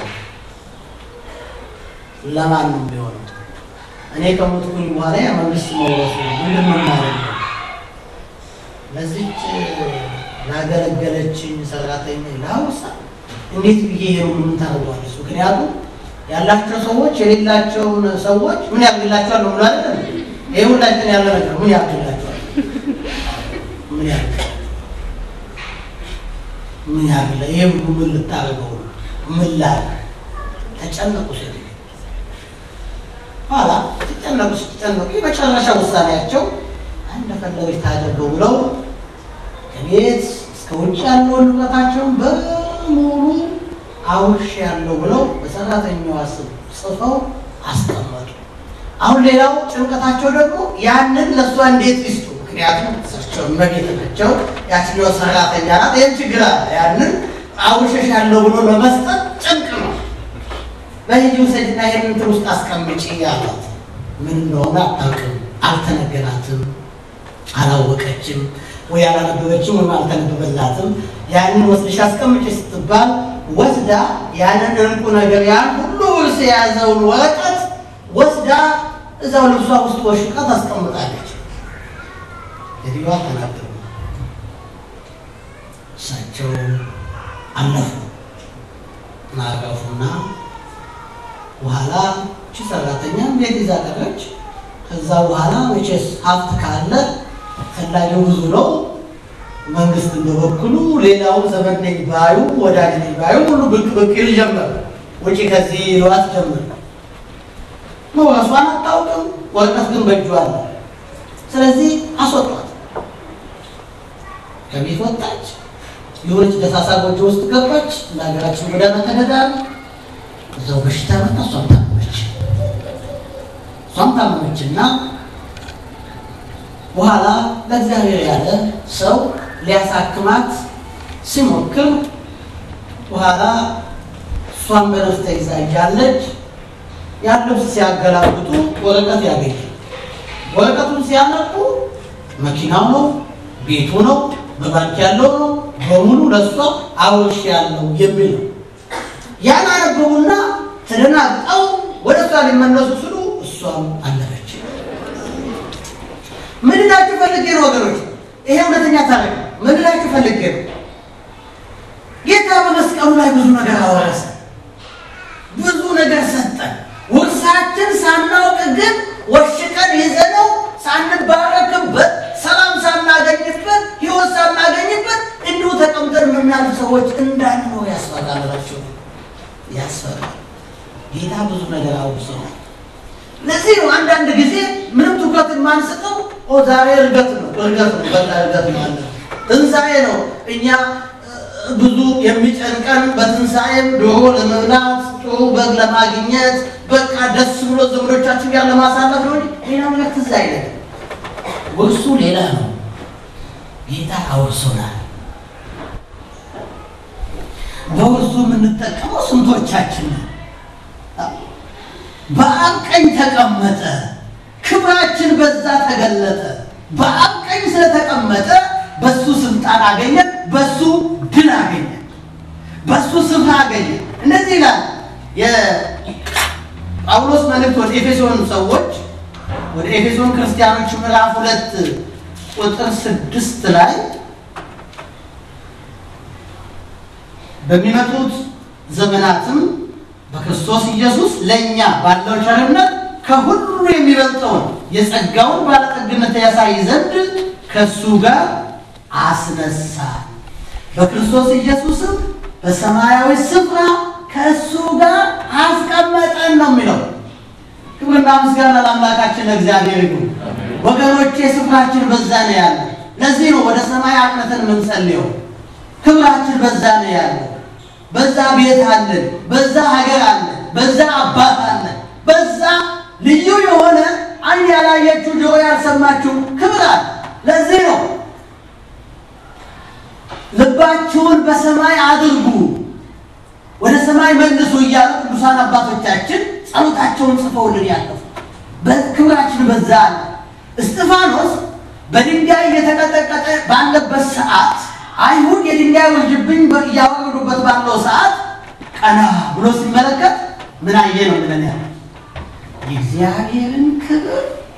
ለማን ነው የሚሆነው? እኔ ከሞትኩኝ በኋላ መንግስት መውረሱ ምንድን ነው ማለት ነው? ለዚች ላገለገለችኝ ሰራተኛ ላውሳ እንዴት ብዬ ይሄው ምን ታደርጓለች? ምክንያቱም ያላቸው ሰዎች የሌላቸውን ሰዎች ምን ያደርግላቸዋል ነው ማለት ነው። ይሄ ሁላችን ያለ ነገር ምን ያደርግላቸዋል? ምን ያደርግ ምን ያደርግ ይሄ ምን ልታረገው ምን ላይ ተጨነቁ ሲል ኋላ ተጨነቁ ሲጨነቁ በመጨረሻ ውሳኔያቸው እንደፈለገች ታደርገው ብለው ከቤት እስከ ውጭ ያለውን ንብረታቸውን በሙሉ አውርሽ ያለው ብለው በሰራተኛዋ ስም ጽፈው አስቀመጡ። አሁን ሌላው ጭንቀታቸው ደግሞ ያንን ለሷ እንዴት ይስጡ? ምክንያቱም እሳቸው መቤት ናቸው። ያችኛው ሰራተኛ ናት። ይህን ችግር አለ። ያንን አውርሽ ያለው ብሎ ለመስጠት ጭንቅ ነው። በልጅ ውሰድና ይህን እንትን ውስጥ አስቀምጪ ያላት ምን እንደሆነ አታውቅም፣ አልተነገራትም፣ አላወቀችም፣ ወይ አላነበበችም ወይም አልተነበበላትም። ያንን ወስደሽ አስቀምጪ ስትባል ወስዳ ያንን እንቁ ነገር ያን ሁሉ ውርስ የያዘውን ወረቀት ወስዳ እዛው ልብሷ ውስጥ ወሽቃ ታስቀምጣለች። የዲዋ ተናገሩ። እሳቸው አለፉ ማረፉና በኋላ እቺ ሰራተኛ ቤት ይዛ ቀረች። ከዛ በኋላ መቼስ ሀብት ካለ ፈላጊው ብዙ ነው። መንግስት እንደበኩሉ ሌላው ዘመድ ነኝ ባዩ ወዳጅ ነኝ ባዩ ሁሉ ብቅ ብቅ ይል ጀመር። ወጪ ከዚህ ይሏት ጀመር። ነው እሷን አታውቅም፣ ወረቀት ግን በእጇ አለ። ስለዚህ አስወጣት። ከቤት ወጣች። የሆነች ደሳሳ ጎጆ ውስጥ ገባች። ለሀገራችን ጎዳና ተነዳል። እዛው በሽታ መጣ። እሷም ታመመች። እሷም ታመመችና በኋላ ለእግዚአብሔር ያለ ሰው ሊያሳክማት ሲሞክር በኋላ እሷም በነፍስ ተይዛ እያለች ያን ልብስ ሲያገላብጡ ወረቀት ያገኛል። ወረቀቱን ሲያነቡ መኪናው ነው፣ ቤቱ ነው፣ በባንክ ያለው ነው፣ በሙሉ ለእሷ አውርሽ ያለው የሚል ነው። ያን አነበቡና ተደናግጠው ወደ እሷ ሊመለሱ ስሉ እሷም አለፈች። ምን ልላችሁ ፈልጌ ነው ወገኖች፣ ይሄ እውነተኛ ታሪክ ነው። ምን ልላችሁ ፈልጌ ነው፣ ጌታ በመስቀሉ በመስቀሉ ላይ ብዙ ነገር አወረሰ ብዙ ነገር ሰጠን ውርሳችን ሳናውቅ ግን ወሽቀን ይዘነው ሳንባረክበት ሰላም ሳናገኝበት ሕይወት ሳናገኝበት እንዲሁ ተቀምጠን የምናልፍ ሰዎች እንዳንኖር ያስፈራራቸው ያስፈራል ጌታ ብዙ ነገር አውርሶናል ለዚህ ነው አንዳንድ ጊዜ ምንም ትኩረት የማንሰጠው ኦ ዛሬ እርገት ነው እርገት ነው በቃ እርገት ማለት ትንሣኤ ነው እኛ ብዙ የሚጨንቀን በትንሣኤም ዶሮ ለመብላት ጥሩ በግ ለማግኘት በቃ ደስ ብሎ ዘመዶቻችን ጋር ለማሳለፍ ነው ሌላ ነገር ትዝ አይልም ወርሱ ሌላ ነው ጌታ አውርሶናል በወርሱ የምንጠቀመው ስንቶቻችን በአብ ቀኝ ተቀመጠ ክብራችን በዛ ተገለጠ በአብ ቀኝ ስለተቀመጠ በሱ ስልጣን አገኘ በሱ ድል አገኘ በሱ ስፍራ አገኘ እንደዚህ ይላል የጳውሎስ መልእክት ወደ ኤፌሶን ሰዎች ወደ ኤፌሶን ክርስቲያኖች ምዕራፍ ሁለት ቁጥር ስድስት ላይ በሚመጡት ዘመናትም በክርስቶስ ኢየሱስ ለኛ ባለው ቸርነት ከሁሉ የሚበልጠው የጸጋውን ባለጠግነት ያሳይ ዘንድ ከሱ ጋር አስነሳ በክርስቶስ ኢየሱስ በሰማያዊ ስፍራ ከሱ ጋር አስቀመጠን ነው የሚለው ክብርና ምስጋና ለአምላካችን ለእግዚአብሔር ይሁን ወገኖቼ ስፍራችን በዛ ነው ያለው ለዚህ ነው ወደ ሰማይ አቅንተን የምንጸልየው ክብራችን በዛ ነው ያለው በዛ ቤት አለ በዛ ሀገር አለ በዛ አባት አለ በዛ ልዩ የሆነ አይን ያላየችው ጆሮ ያልሰማችው ክብር አለ ለዚህ ነው ልባችሁን በሰማይ አድርጉ ወደ ሰማይ መልሱ እያሉ ቅዱሳን አባቶቻችን ጸሎታቸውን ጽፈውልን ያለፉ በክብራችን በዛ አለ እስጢፋኖስ በድንጋይ የተቀጠቀጠ ባለበት ሰዓት አይሁድ የድንጋይ ወርጅብኝ ያወረዱበት ባለው ሰዓት ቀና ብሎ ሲመለከት ምን አየ ነው ብለን ያለ የእግዚአብሔርን ክብር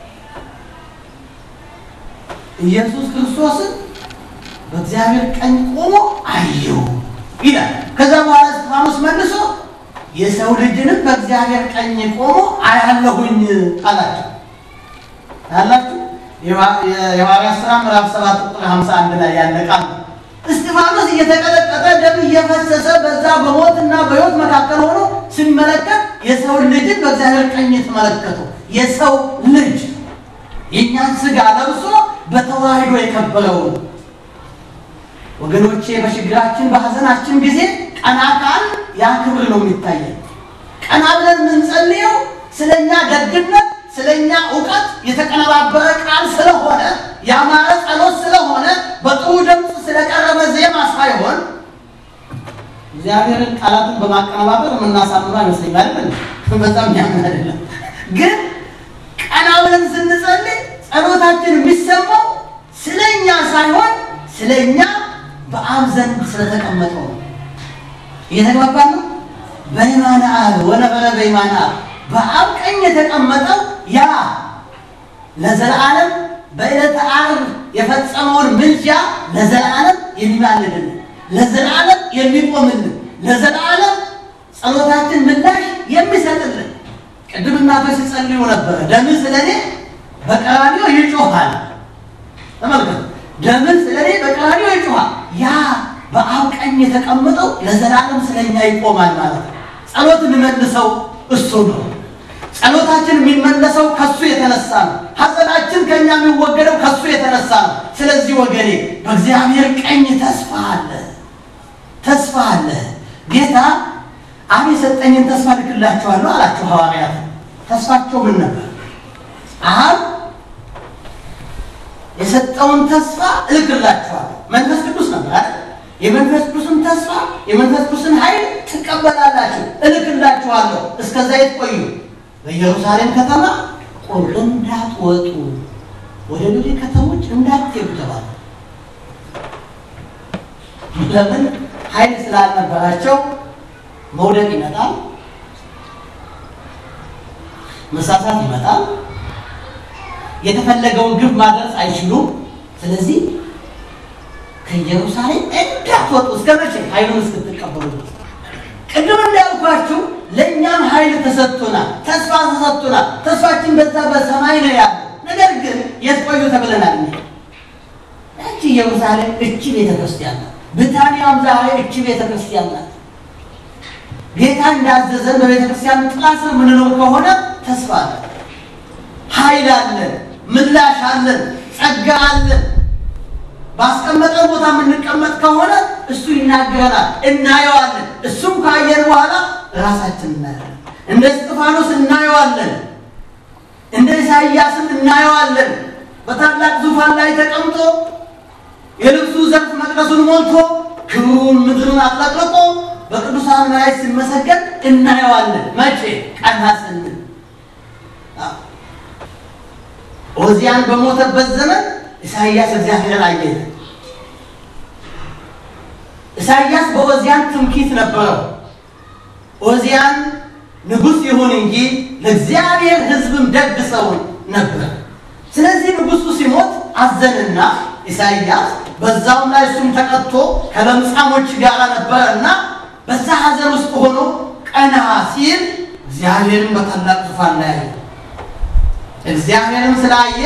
ኢየሱስ ክርስቶስን በእግዚአብሔር ቀኝ ቆሞ አየው ይላል ከዛ በኋላ እስጢፋኖስ መልሶ የሰው ልጅንም በእግዚአብሔር ቀኝ ቆሞ አያለሁኝ አላቸው አላችሁ የሐዋርያት ሥራ ምዕራፍ ሰባት ቁጥር ሃምሳ አንድ ላይ ያለ ቃል እስጢፋኖስ እየተቀጠቀጠ ደም እየፈሰሰ በዛ በሞትና በሕይወት መካከል ሆኖ ሲመለከት የሰው ልጅን በእግዚአብሔር ቀኝ ተመለከተ የሰው ልጅ የኛን ሥጋ ለብሶ በተዋህዶ የከበረው ወገኖቼ በሽግራችን በሐዘናችን ጊዜ ቀና ካል ያ ክብር ነው የሚታየው ቀና ብለን ምንጸልየው ስለኛ ደግነት ስለኛ ዕውቀት የተቀነባበረ ቃል ስለሆነ ያማረ ጸሎት ስለሆነ በጥሩ ድምጽ ስለቀረበ ዜማ ሳይሆን እግዚአብሔርን ቃላትን በማቀነባበር ምናሳምራ ይመስለኛል በጣም ያምናል ግን ቀና ብለን ስንጸልይ ጸሎታችን የሚሰማው ስለኛ ሳይሆን ስለኛ በአብ ዘንድ ስለተቀመጠው የተግባባን ነው በይማና አብ ወነበረ በይማና በአብ ቀኝ የተቀመጠው ያ ለዘላለም በዕለተ ዓርብ የፈጸመውን ምልጃ ለዘላለም የሚማልድልን ለዘላለም የሚቆምልን ለዘላለም ጸሎታችን ምላሽ የሚሰጥልን ቅድም እናቶች ሲጸልዩ ነበር ደም ስለኔ በቀራንዮ ይጮሃል ተመልከቱ ደም ስለኔ በቀራንዮ ይጮሃል ያ በአብ ቀኝ የተቀመጠው ለዘላለም ስለኛ ይቆማል ማለት ነው ጸሎትን መልሰው እሱ ነው ጸሎታችን የሚመለሰው ከሱ የተነሳ ነው ሐዘናችን ከኛ የሚወገደው ከሱ የተነሳ ነው ስለዚህ ወገኔ በእግዚአብሔር ቀኝ ተስፋ አለ ተስፋ አለ ጌታ አብ የሰጠኝን ተስፋ ልክላችኋለሁ አላቸው ሐዋርያት ተስፋቸው ምን ነበር አብ የሰጠውን ተስፋ እልክላችኋለሁ መንፈስ ቅዱስ ነበር አይደል የመንፈስ ቅዱስን ተስፋ የመንፈስ ቅዱስን ኃይል ትቀበላላችሁ እልክላችኋለሁ እስከዛ ይቆዩ በኢየሩሳሌም ከተማ ቆል እንዳትወጡ ወደ ሌሎች ከተሞች እንዳትሄዱ ተባለ ለምን ኃይል ስላልነበራቸው መውደቅ ይመጣል መሳሳት ይመጣል የተፈለገውን ግብ ማድረስ አይችሉም ስለዚህ ከኢየሩሳሌም እንዳትወጡ እስከመቼ ኃይሉን እስክትቀበሉ ቅድም እንዳልኳችሁ ለኛም ኃይል ተሰጥቶናል ተስፋ ተሰጥቶናል ተስፋችን በዛ በሰማይ ነው ያለው ነገር ግን የቆዩ ተብለናል እቺ ኢየሩሳሌም እቺ ቤተክርስቲያን ብታንያም ዛሬ እቺ ቤተክርስቲያን ናት ጌታ እንዳዘዘን በቤተክርስቲያን ጥላ ስር ምንኖር ከሆነ ተስፋ አለ ኃይል አለ ምላሽ አለ ጸጋ አለ ባስቀመጠው ቦታ ምንቀመጥ ከሆነ እሱ ይናገራል እናየዋለን እሱም ካየን በኋላ ራሳችን እናያለን እንደ እስጢፋኖስ እናየዋለን እንደ ኢሳይያስ እናየዋለን በታላቅ ዙፋን ላይ ተቀምጦ የልብሱ ዘርፍ መቅደሱን ሞልቶ ክብሩን ምድሩን አጥለቅልቆ በቅዱሳን ላይ ሲመሰገን እናየዋለን መቼ ቀና ስንል ኦዚያን በሞተበት ዘመን ኢሳይያስ እግዚአብሔርን አየ ኢሳይያስ በኦዚያን ትምክህት ነበረው ኦዚያን ንጉስ ይሁን እንጂ ለእግዚአብሔር ሕዝብም ደግ ሰው ነበር ስለዚህ ንጉሱ ሲሞት አዘነና ኢሳይያስ በዛውም ላይ እሱም ተቀጥቶ ከለምጻሞች ጋር ነበርና በዛ ሐዘን ውስጥ ሆኖ ቀና ሲል እግዚአብሔርን በታላቅ ዙፋን ላይ አየ እግዚአብሔርን ስላየ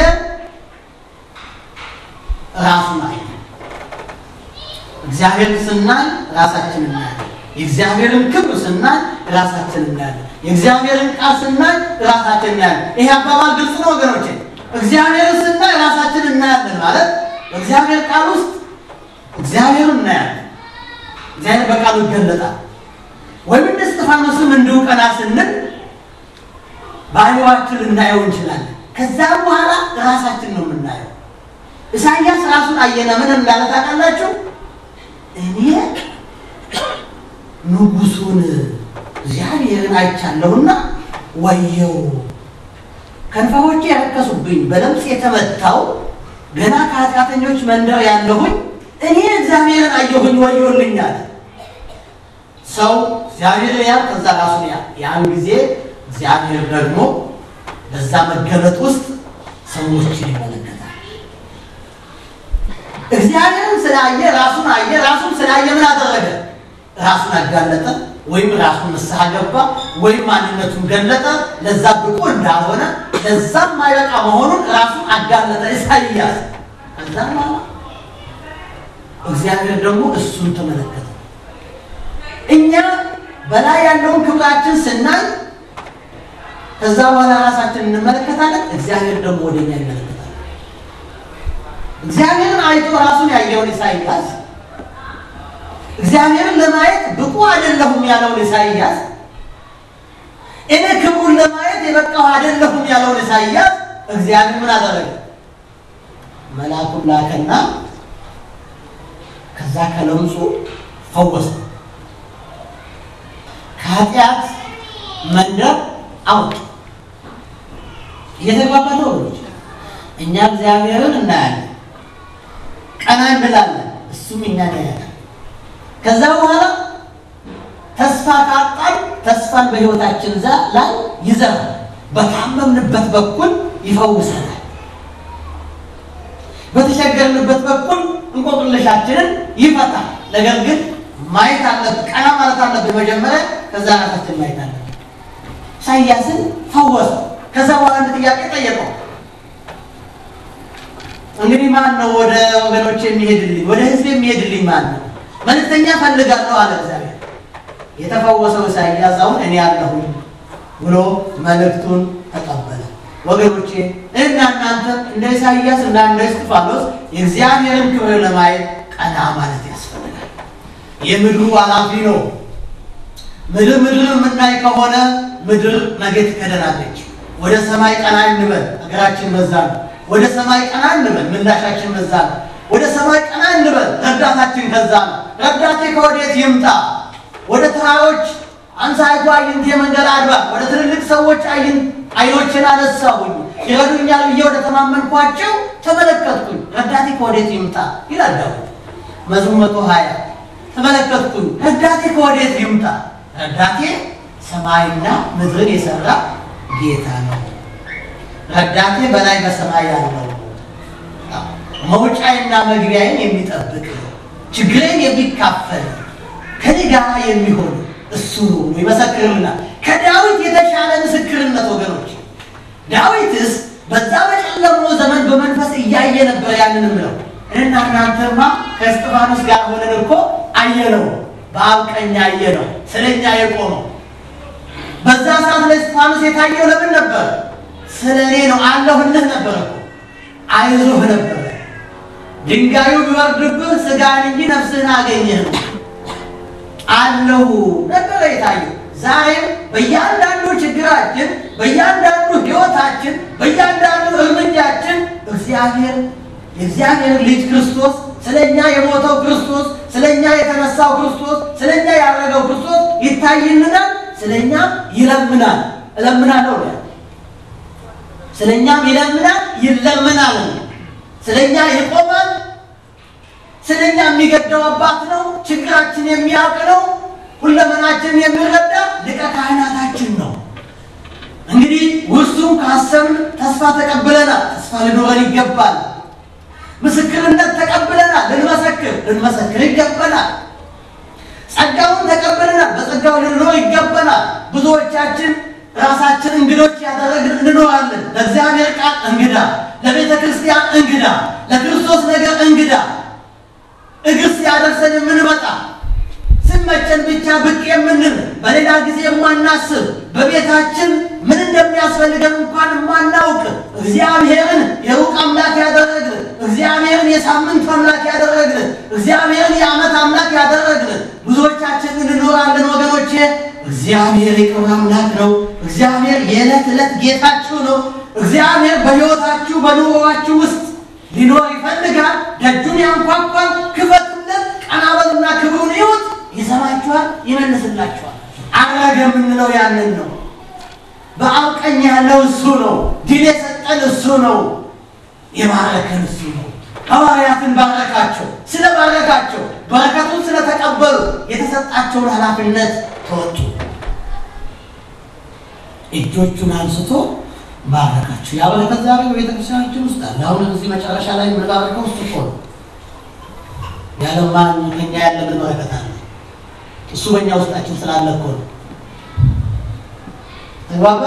ራሱን አየ እግዚአብሔር ስናይ ራሳችንን እናያለን የእግዚአብሔርን ክብር ስናይ ራሳችንን እናያለን የእግዚአብሔርን ቃል ስናይ ራሳችንን እናያለን ይሄ አባባል ግልጽ ነው ወገኖቼ እግዚአብሔርን ስናይ ራሳችንን እናያለን ማለት በእግዚአብሔር ቃል ውስጥ እግዚአብሔርን እናያለን እግዚአብሔር በቃሉ ይገለጣል ወይም እንደ እስጢፋኖስም እንዲሁ ቀና ስንል ባይዋችን እናየው እንችላለን ከዛ በኋላ ራሳችን ነው የምናየው ኢሳይያስ ራሱን አየና ምን እንዳለ ታውቃላችሁ እኔ ንጉሱን እግዚአብሔርን አይቻለሁና ወየው ከንፈሮቼ ያረከሱብኝ በለምጽ የተመታው ገና ከኃጢአተኞች መንደር ያለሁኝ እኔ እግዚአብሔርን አየሁኝ ወዮልኛል ሰው እግዚአብሔር ያ ከዛ ራሱን ያ ያን ጊዜ እግዚአብሔር ደግሞ በዛ መገለጥ ውስጥ ሰዎችን ይመለከታል እግዚአብሔርን ስላየ ራሱን አየ ራሱን ስላየ ምን አደረገ ራሱን አጋለጠ ወይም ራሱን ንስሐ ገባ ወይም ማንነቱን ገለጠ ለዛ ብቁ እንዳልሆነ ለዛም ማይበቃ መሆኑን ራሱን አጋለጠ ኢሳይያስ ከዛ ማለት እግዚአብሔር ደግሞ እሱን ተመለከተ እኛ በላይ ያለውን ክብራችን ስናይ ከዛ በኋላ ራሳችንን እንመለከታለን እግዚአብሔር ደግሞ ወደኛ ይመለከታል እግዚአብሔርን አይቶ ራሱን ያየው ኢሳይያስ እግዚአብሔርን ለማየት ብቁ አይደለሁም ያለው ኢሳይያስ እኔ ክብሩን ለማየት የበቃው አይደለሁም ያለው ኢሳይያስ እግዚአብሔር ምን አደረገ መልአኩን ላከና ከዛ ከለምጹ ፈወሰ ከኃጢአት መንደር አውጥ የተባባለው እኛ እግዚአብሔርን እናያለን ቀና እንላለን እሱም እኛን ያያል ከዛ በኋላ ተስፋ ካጣን ተስፋን በህይወታችን ላይ ይዘራል በታመምንበት በኩል ይፈውሰናል በተቸገርንበት በኩል እንቆቅልሻችንን ይፈታል ነገር ግን ማየት አለብን ቀና ማለት አለብን መጀመሪያ ከዛ ራሳችን ማየት አለብን ኢሳይያስን ፈወሰ ከዛ በኋላ ጥያቄ ጠየቀው እንግዲህ ማን ነው ወደ ወገኖች የሚሄድልኝ ወደ ህዝብ የሚሄድልኝ ማን ነው መልእክተኛ ፈልጋለሁ አለ እግዚአብሔር የተፈወሰው ኢሳይያስ አሁን እኔ ያለሁ ብሎ መልእክቱን ተቀበለ ወገኖቼ እና እናንተ እንደ ኢሳይያስ እና እንደ እስጢፋኖስ የእግዚአብሔርን ክብር ለማየት ቀና ማለት ያስፈልጋል የምድሩ ኃላፊ ነው ምድር ምድር የምናይ ከሆነ ምድር ነገ ትከደናለች ወደ ሰማይ ቀና እንበል አገራችን በዛ ወደ ሰማይ ቀና እንበል ምላሻችን በዛ ወደ ሰማይ ቀና እንበል ረዳታችን ከዛ ረዳቴ ከወዴት ይምጣ ወደ ተራሮች አንሳይቷ አይንቴ መንገድ አድባ ወደ ትልልቅ ሰዎች አይን አይኖችን አነሳሁኝ ይረዱኛል ብዬ ወደ ተማመንኳቸው ተመለከትኩኝ ረዳቴ ከወዴት ይምጣ ይላል ዳዊት መዝሙር መቶ ሀያ ተመለከትኩኝ ረዳቴ ከወዴት ይምጣ ረዳቴ ሰማይና ምድርን የሰራ ጌታ ነው ረዳቴ በላይ በሰማይ ያለው መውጫዬና መግቢያዬን የሚጠብቅ ችግሬን የሚካፈል ከኔ ጋር የሚሆን እሱ ነው ይመሰክርልናል። ከዳዊት የተሻለ ምስክርነት ወገኖች። ዳዊትስ በዛ በጨለማው ዘመን በመንፈስ እያየ ነበር ያንንም ነው። እና እናንተማ ከእስጢፋኖስ ጋር ሆነን እኮ አየነው፣ በአብ ቀኝ አየነው፣ ስለኛ የቆመው። በዛ ሰዓት ለእስጢፋኖስ የታየው ለምን ነበር? ስለኔ ነው አለሁልህ ነበር እኮ፣ አይዞህ ነበር። ድንጋዩ ቢወርድብህ ስጋን እንጂ ነፍስህን አገኘህ ነው አለሁ ነበር የታየው። ዛሬም በእያንዳንዱ ችግራችን፣ በእያንዳንዱ ሕይወታችን፣ በእያንዳንዱ እርምጃችን እግዚአብሔር የእግዚአብሔር ልጅ ክርስቶስ ስለኛ የሞተው ክርስቶስ ስለኛ የተነሳው ክርስቶስ ስለኛ ያረገው ክርስቶስ ይታይልናል። ስለኛ ይለምናል። እለምናለሁ ነው ስለኛም ይለምናል ይለምናል። ስለኛ ይቆማል። ስለኛ የሚገደው አባት ነው። ችግራችን የሚያውቅ ነው። ሁለመናችን የሚረዳ ሊቀ ካህናታችን ነው። እንግዲህ ውስጡን ካሰብን ተስፋ ተቀብለናል። ተስፋ ሊኖረን ይገባል። ምስክርነት ተቀብለናል። ልንመሰክር ልንመሰክር ይገባናል። ጸጋውን ተቀብለናል። በጸጋው ልንኖር ይገባናል። ብዙዎቻችን ራሳችን እንግዶች ያደረግን እንኖራለን። ለእግዚአብሔር ቃል እንግዳ፣ ለቤተ ክርስቲያን እንግዳ፣ ለክርስቶስ ነገር እንግዳ፣ እግር ሲያደርሰን የምንመጣ ስመቸን ብቻ ብቅ የምንል በሌላ ጊዜ የማናስብ በቤታችን ምን እንደሚያስፈልገን እንኳን የማናውቅ እግዚአብሔርን የሩቅ አምላክ ያደረግን እግዚአብሔርን የሳምንት አምላክ ያደረግን እግዚአብሔርን የዓመት አምላክ ያደረግን ብዙዎቻችን እንኖራለን ወገኖቼ። እግዚአብሔር የክብር አምላክ ነው። እግዚአብሔር የዕለት ዕለት ጌታችሁ ነው። እግዚአብሔር በሕይወታችሁ በኑሮአችሁ ውስጥ ሊኖር ይፈልጋል። ደጁን ያንኳኳል። ክፈቱለት፣ ቀና በሉና ክብሩን ይዩት። ይሰማችኋል፣ ይመልስላችኋል። አረገ የምንለው ያንን ነው። በአብ ቀኝ ያለው እሱ ነው። ድል የሰጠን እሱ ነው። የባረከን እሱ ነው። ሐዋርያትን ባረካቸው። ስለ ባረካቸው በረከቱን ስለተቀበሉ የተሰጣቸውን ኃላፊነት ተወጡ። እጆቹን አንስቶ ባረካቸው። ያ በረከት ዛሬ በቤተክርስቲያናችን ውስጥ አለ። አሁን እዚህ መጨረሻ ላይ የምንባረከው እሱ እኮ ነው። ያለማን ከኛ ያለምን በረከት አለ። እሱ በእኛ ውስጣችን ስላለ እኮ ነው። ተግባባ።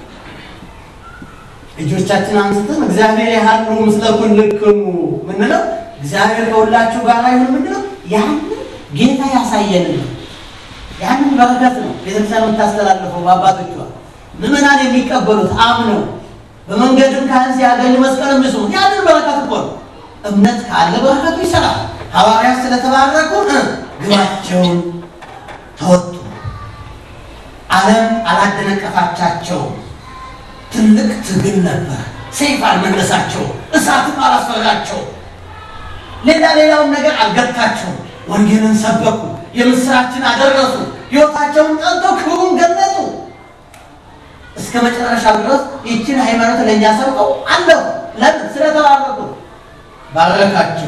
እጆቻችን አንስተን እግዚአብሔር ያህሉ ምስለ ኩልክሙ ምንለው እግዚአብሔር ከሁላችሁ ጋር ይሁን ምንለው ያን ጌታ ያሳየን ያንን በረከት ነው ቤተክርስቲያን የምታስተላልፈው። በአባቶቿ ምዕመናን የሚቀበሉት አምነው በመንገድም ካህን ሲያገኙ መስቀልም ይስሙ ያንን በረከት እኮ ነው። እምነት ካለ በረከቱ ይሰራል። ሐዋርያት ስለተባረኩ ግባቸውን ተወጡ። ዓለም አላደነቀፋቻቸው። ትልቅ ትግል ነበር። ሰይፍ አልመለሳቸው፣ እሳትም አላስፈራቸው፣ ሌላ ሌላውን ነገር አልገታቸው። ወንጌልን ሰበኩ፣ የምስራችን አደረሱ፣ ሕይወታቸውን ጠልተው ክብሩን ገለጡ። እስከ መጨረሻ ድረስ ይህችን ሃይማኖት ለእኛ ሰብከው አለው። ለምን? ስለተባረኩ ባረካቸው።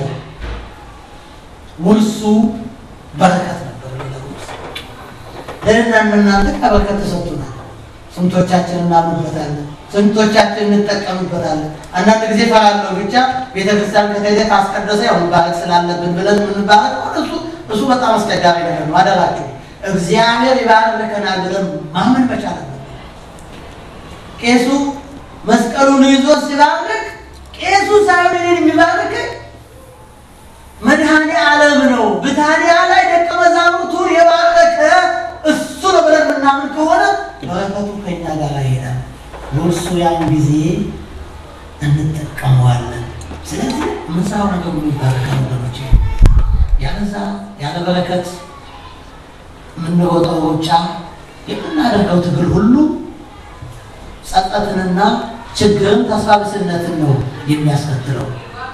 ውርሱ በረከት ነበር። ለእና እናንተ ከበረከት ተሰጥቶናል። ስንቶቻችን እናምንበታለን? ስንቶቻችን እንጠቀምበታለን? አንዳንድ ጊዜ ፈራለሁ ብቻ ቤተክርስቲያን ከተሄደ ካስቀደሰ ያው መባረክ ስላለብን ብለን የምንባረክ እሱ እሱ በጣም አስቸጋሪ ነገር ነው። አደራችሁ እግዚአብሔር ይባርከናል ብለን ማመን መቻል አለብን። ቄሱ መስቀሉን ይዞ ሲባርክ ቄሱ ሳይሆን እኔን የሚባርክ መድኃኔ ዓለም ነው። ብታንያ ላይ ደቀ መዛሙርቱን የባረከ እሱ ነው ብለን የምናምን ከሆነ በረከቱ ከኛ ጋር ይሄዳል። ውርሱ ያን ጊዜ እንጠቀመዋለን። ስለዚህ ምንሳው ነገር ሁሉ ይባረካል ወገኖቼ። ያለዛ ያለ በረከት የምንሮጠው ሩጫ የምናደርገው ትግል ሁሉ ጸጸትንና ችግርን ተስፋ ቢስነትን ነው የሚያስከትለው።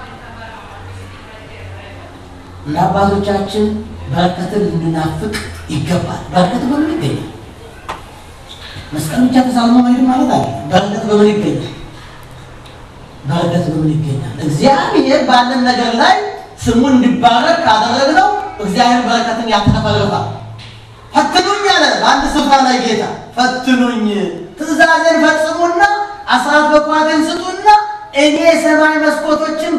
እና አባቶቻችን በረከትን ልንናፍቅ ይገባል። በረከት በምን ይገኛል? መስቀል ብቻ ተሳልሞ መሄድ ማለት አይደለም። በረከት በምን ይገኛል? በረከት በምን ይገኛል? እግዚአብሔር ባለን ነገር ላይ ስሙ እንዲባረክ ካደረግነው እግዚአብሔር በረከትን ያተረፈርፋል። ፈትኑኝ አለ በአንድ ስፍራ ላይ ጌታ፣ ፈትኑኝ ትእዛዜን ፈጽሙና አስራት በኩራቴን ስጡና እኔ የሰማይ መስኮቶችን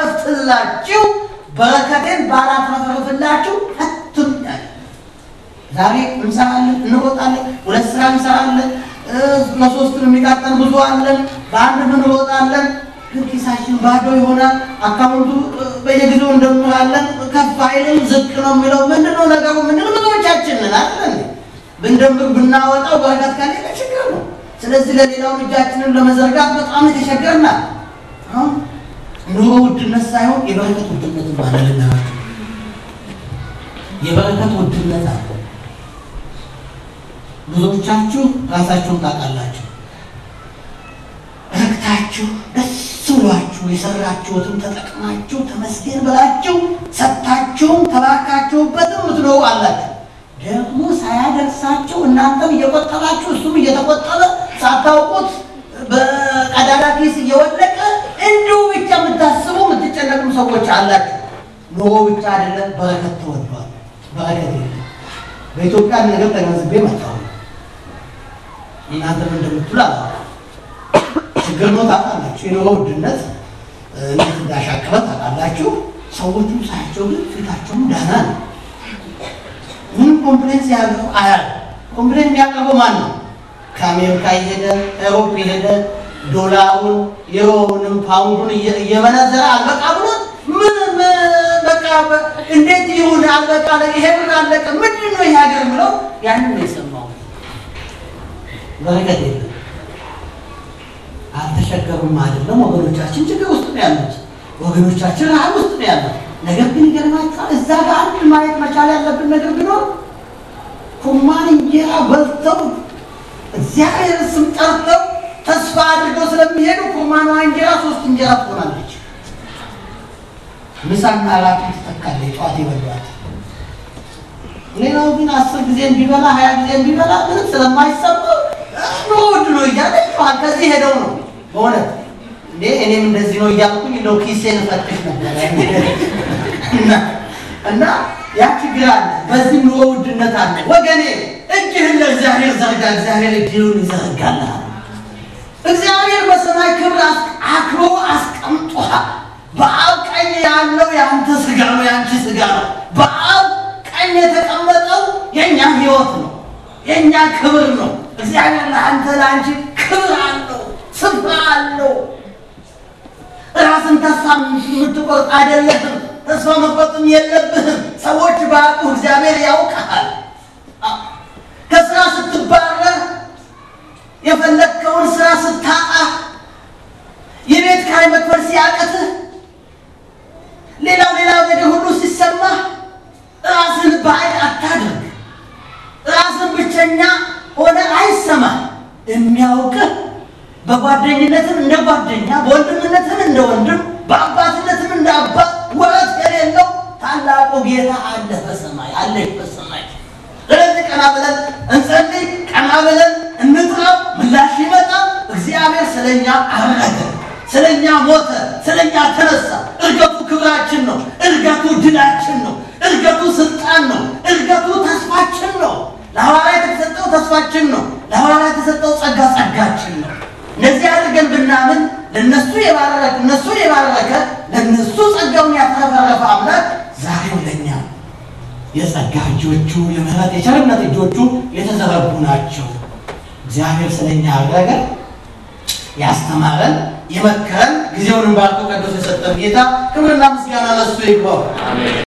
ባልከፍትላችሁ በረከቴን ባላትረፈርፍላችሁ ፈትኑኝ አለ። ዛሬ እንሰራለን እንሮጣለን ሁለት ስራ እንሰራለን ለሶስት የሚቃጠል ብዙ አለን በአንድ ምን እንሮጣለን ግን ኪሳችን ባዶ ይሆናል አካውንቱ በየጊዜው እንደምራለን ከፋይልን ዝቅ ነው የሚለው ምንድነው ነገሩ ምንድነው ብዙዎቻችን ነን አይደል ብንደምር ብናወጣው በረከት ካለ ችግር ነው ስለዚህ ለሌላው እጃችንን ለመዘርጋት በጣም ተቸገርና አሁን ኑሮ ውድነት ሳይሆን የበረከት ውድነት ማለት ነው የበረከት ውድነት አለ ብዙዎቻችሁ ራሳችሁን ታውቃላችሁ ረክታችሁ ደስ ብሏችሁ የሰራችሁትን ተጠቅማችሁ ተመስገን ብላችሁ ሰጣችሁ ተባርካችሁበትም ምትኖሩ አላችሁ ደግሞ ሳያደርሳችሁ እናንተም እየቆጠባችሁ እሱም እየተቆጠበ ሳታውቁት በቀዳዳ ኪስ እየወለቀ እንዲሁ ብቻ የምታስቡ የምትጨነቁ ሰዎች አላችሁ ኑሮ ብቻ አይደለም በረከት ተወዷል በረከት የለም በኢትዮጵያ ነገር ተገንዝቤ መጣሁ እናንተ እንደምትሉ ችግር ነው ታውቃላችሁ የኑሮ ውድነት እንዴት እንዳሻቀበ ታውቃላችሁ ሰዎቹ ሳይቸው ግን ፊታቸው ደህና ነው ምን ኮምፕሌንስ ያለው አያል ኮምፕሌን ያቀርበው ማን ነው ከአሜሪካ ይሄደ አውሮፓ ይሄደ ዶላሩን ዩሮውን ፓውንዱን እየመነዘረ አልበቃ ብሎ ምን በቃ እንዴት ይሁን አልበቃ ለይሄ ብር አለቀ ምንድነው ይሄ ሀገር ብለው ያንን ነው የሰማው በረከት የለም አልተሸከሩም አይደለም ወገኖቻችን ችግር ውስጥ ነው ያሉት ወገኖቻችን ረሃብ ውስጥ ነው ያሉት ነገር ግን ይገርማችኋል እዛ ጋር አንድ ማየት መቻል ያለብን ነገር ቢኖር ኩርማን እንጀራ በልተው እግዚአብሔር ስም ጠርተው ተስፋ አድርገው ስለሚሄዱ ኩርማኗ እንጀራ ሶስት እንጀራ ትሆናለች ምሳና እራት ተተካለች ጧት ይበላል ሌላው ግን አስር ጊዜ ቢበላ ሀያ ጊዜ ቢበላ ምንም ስለማይሰማው ነው ነው ያለው ከዚህ ሄደው ነው በእውነት እንዴ እኔም እንደዚህ ነው ያልኩኝ ነው ኪሴን ፈትሽ ነበር እና እና ያ ችግር አለ በዚህ ኑሮ ውድነት አለ ወገኔ እጅህን ለእግዚአብሔር ዘርጋ እግዚአብሔር እጅህን ይዘርጋልሃል እግዚአብሔር በሰማይ ክብር አክብሮ አስቀምጦሃል በአብ ቀኝ ያለው ያንተ ስጋ ነው ያንቺ ስጋ ነው በአብ ቀኝ የተቀመጠው የኛ ህይወት ነው የኛ ክብር ነው እግዚአብሔር ለአንተ ለአንቺ ክብር አለው ስፍራ አለው ራስን ተስፋ የምትቆርጥ አይደለህም ተስፋ መቁረጥም የለብህም ሰዎች ባቁ እግዚአብሔር ያውቃል ከስራ ስትባረር የፈለከውን ስራ ስታጣ የቤት ኪራይ መክፈል ሲያቅትህ ሌላው ሌላው ነገር ሁሉ ሲሰማ ራስን ባዕድ አታድርግ ራስን ብቸኛ ሆነ አይሰማ የሚያውቅህ በጓደኝነትም እንደ ጓደኛ በወንድምነትም እንደ ወንድም በአባትነትም እንደ አባት ወረት የሌለው ታላቁ ጌታ አለ በሰማይ አለ በሰማይ ስለዚህ ቀና ብለን እንጸልይ ቀና ብለን እንጥራው ምላሽ ይመጣል እግዚአብሔር ስለኛ አረገ ስለኛ ሞተ ስለኛ ተነሳ እርገቱ ክብራችን ነው እርገቱ ድላችን ነው እርገቱ ስልጣን ነው እርገቱ ተስፋችን ነው ለሐዋርያት የተሰጠው ተስፋችን ነው ለሐዋርያት የተሰጠው ጸጋ ጸጋችን ነው ነዚህ አድርገን ብናምን ለነሱ የባረከ እነሱ የባረከ ለነሱ ጸጋውን ያተረፈረፈ አምላክ ዛሬው ለኛ የጸጋ እጆቹ የምህረት የቸርነት እጆቹ የተዘረጉ ናቸው እግዚአብሔር ስለኛ አደረገ ያስተማረን የመከረን ጊዜውን ባርኮ ቅዱስ የሰጠን ጌታ ክብርና ምስጋና ለሱ ይግባው አሜን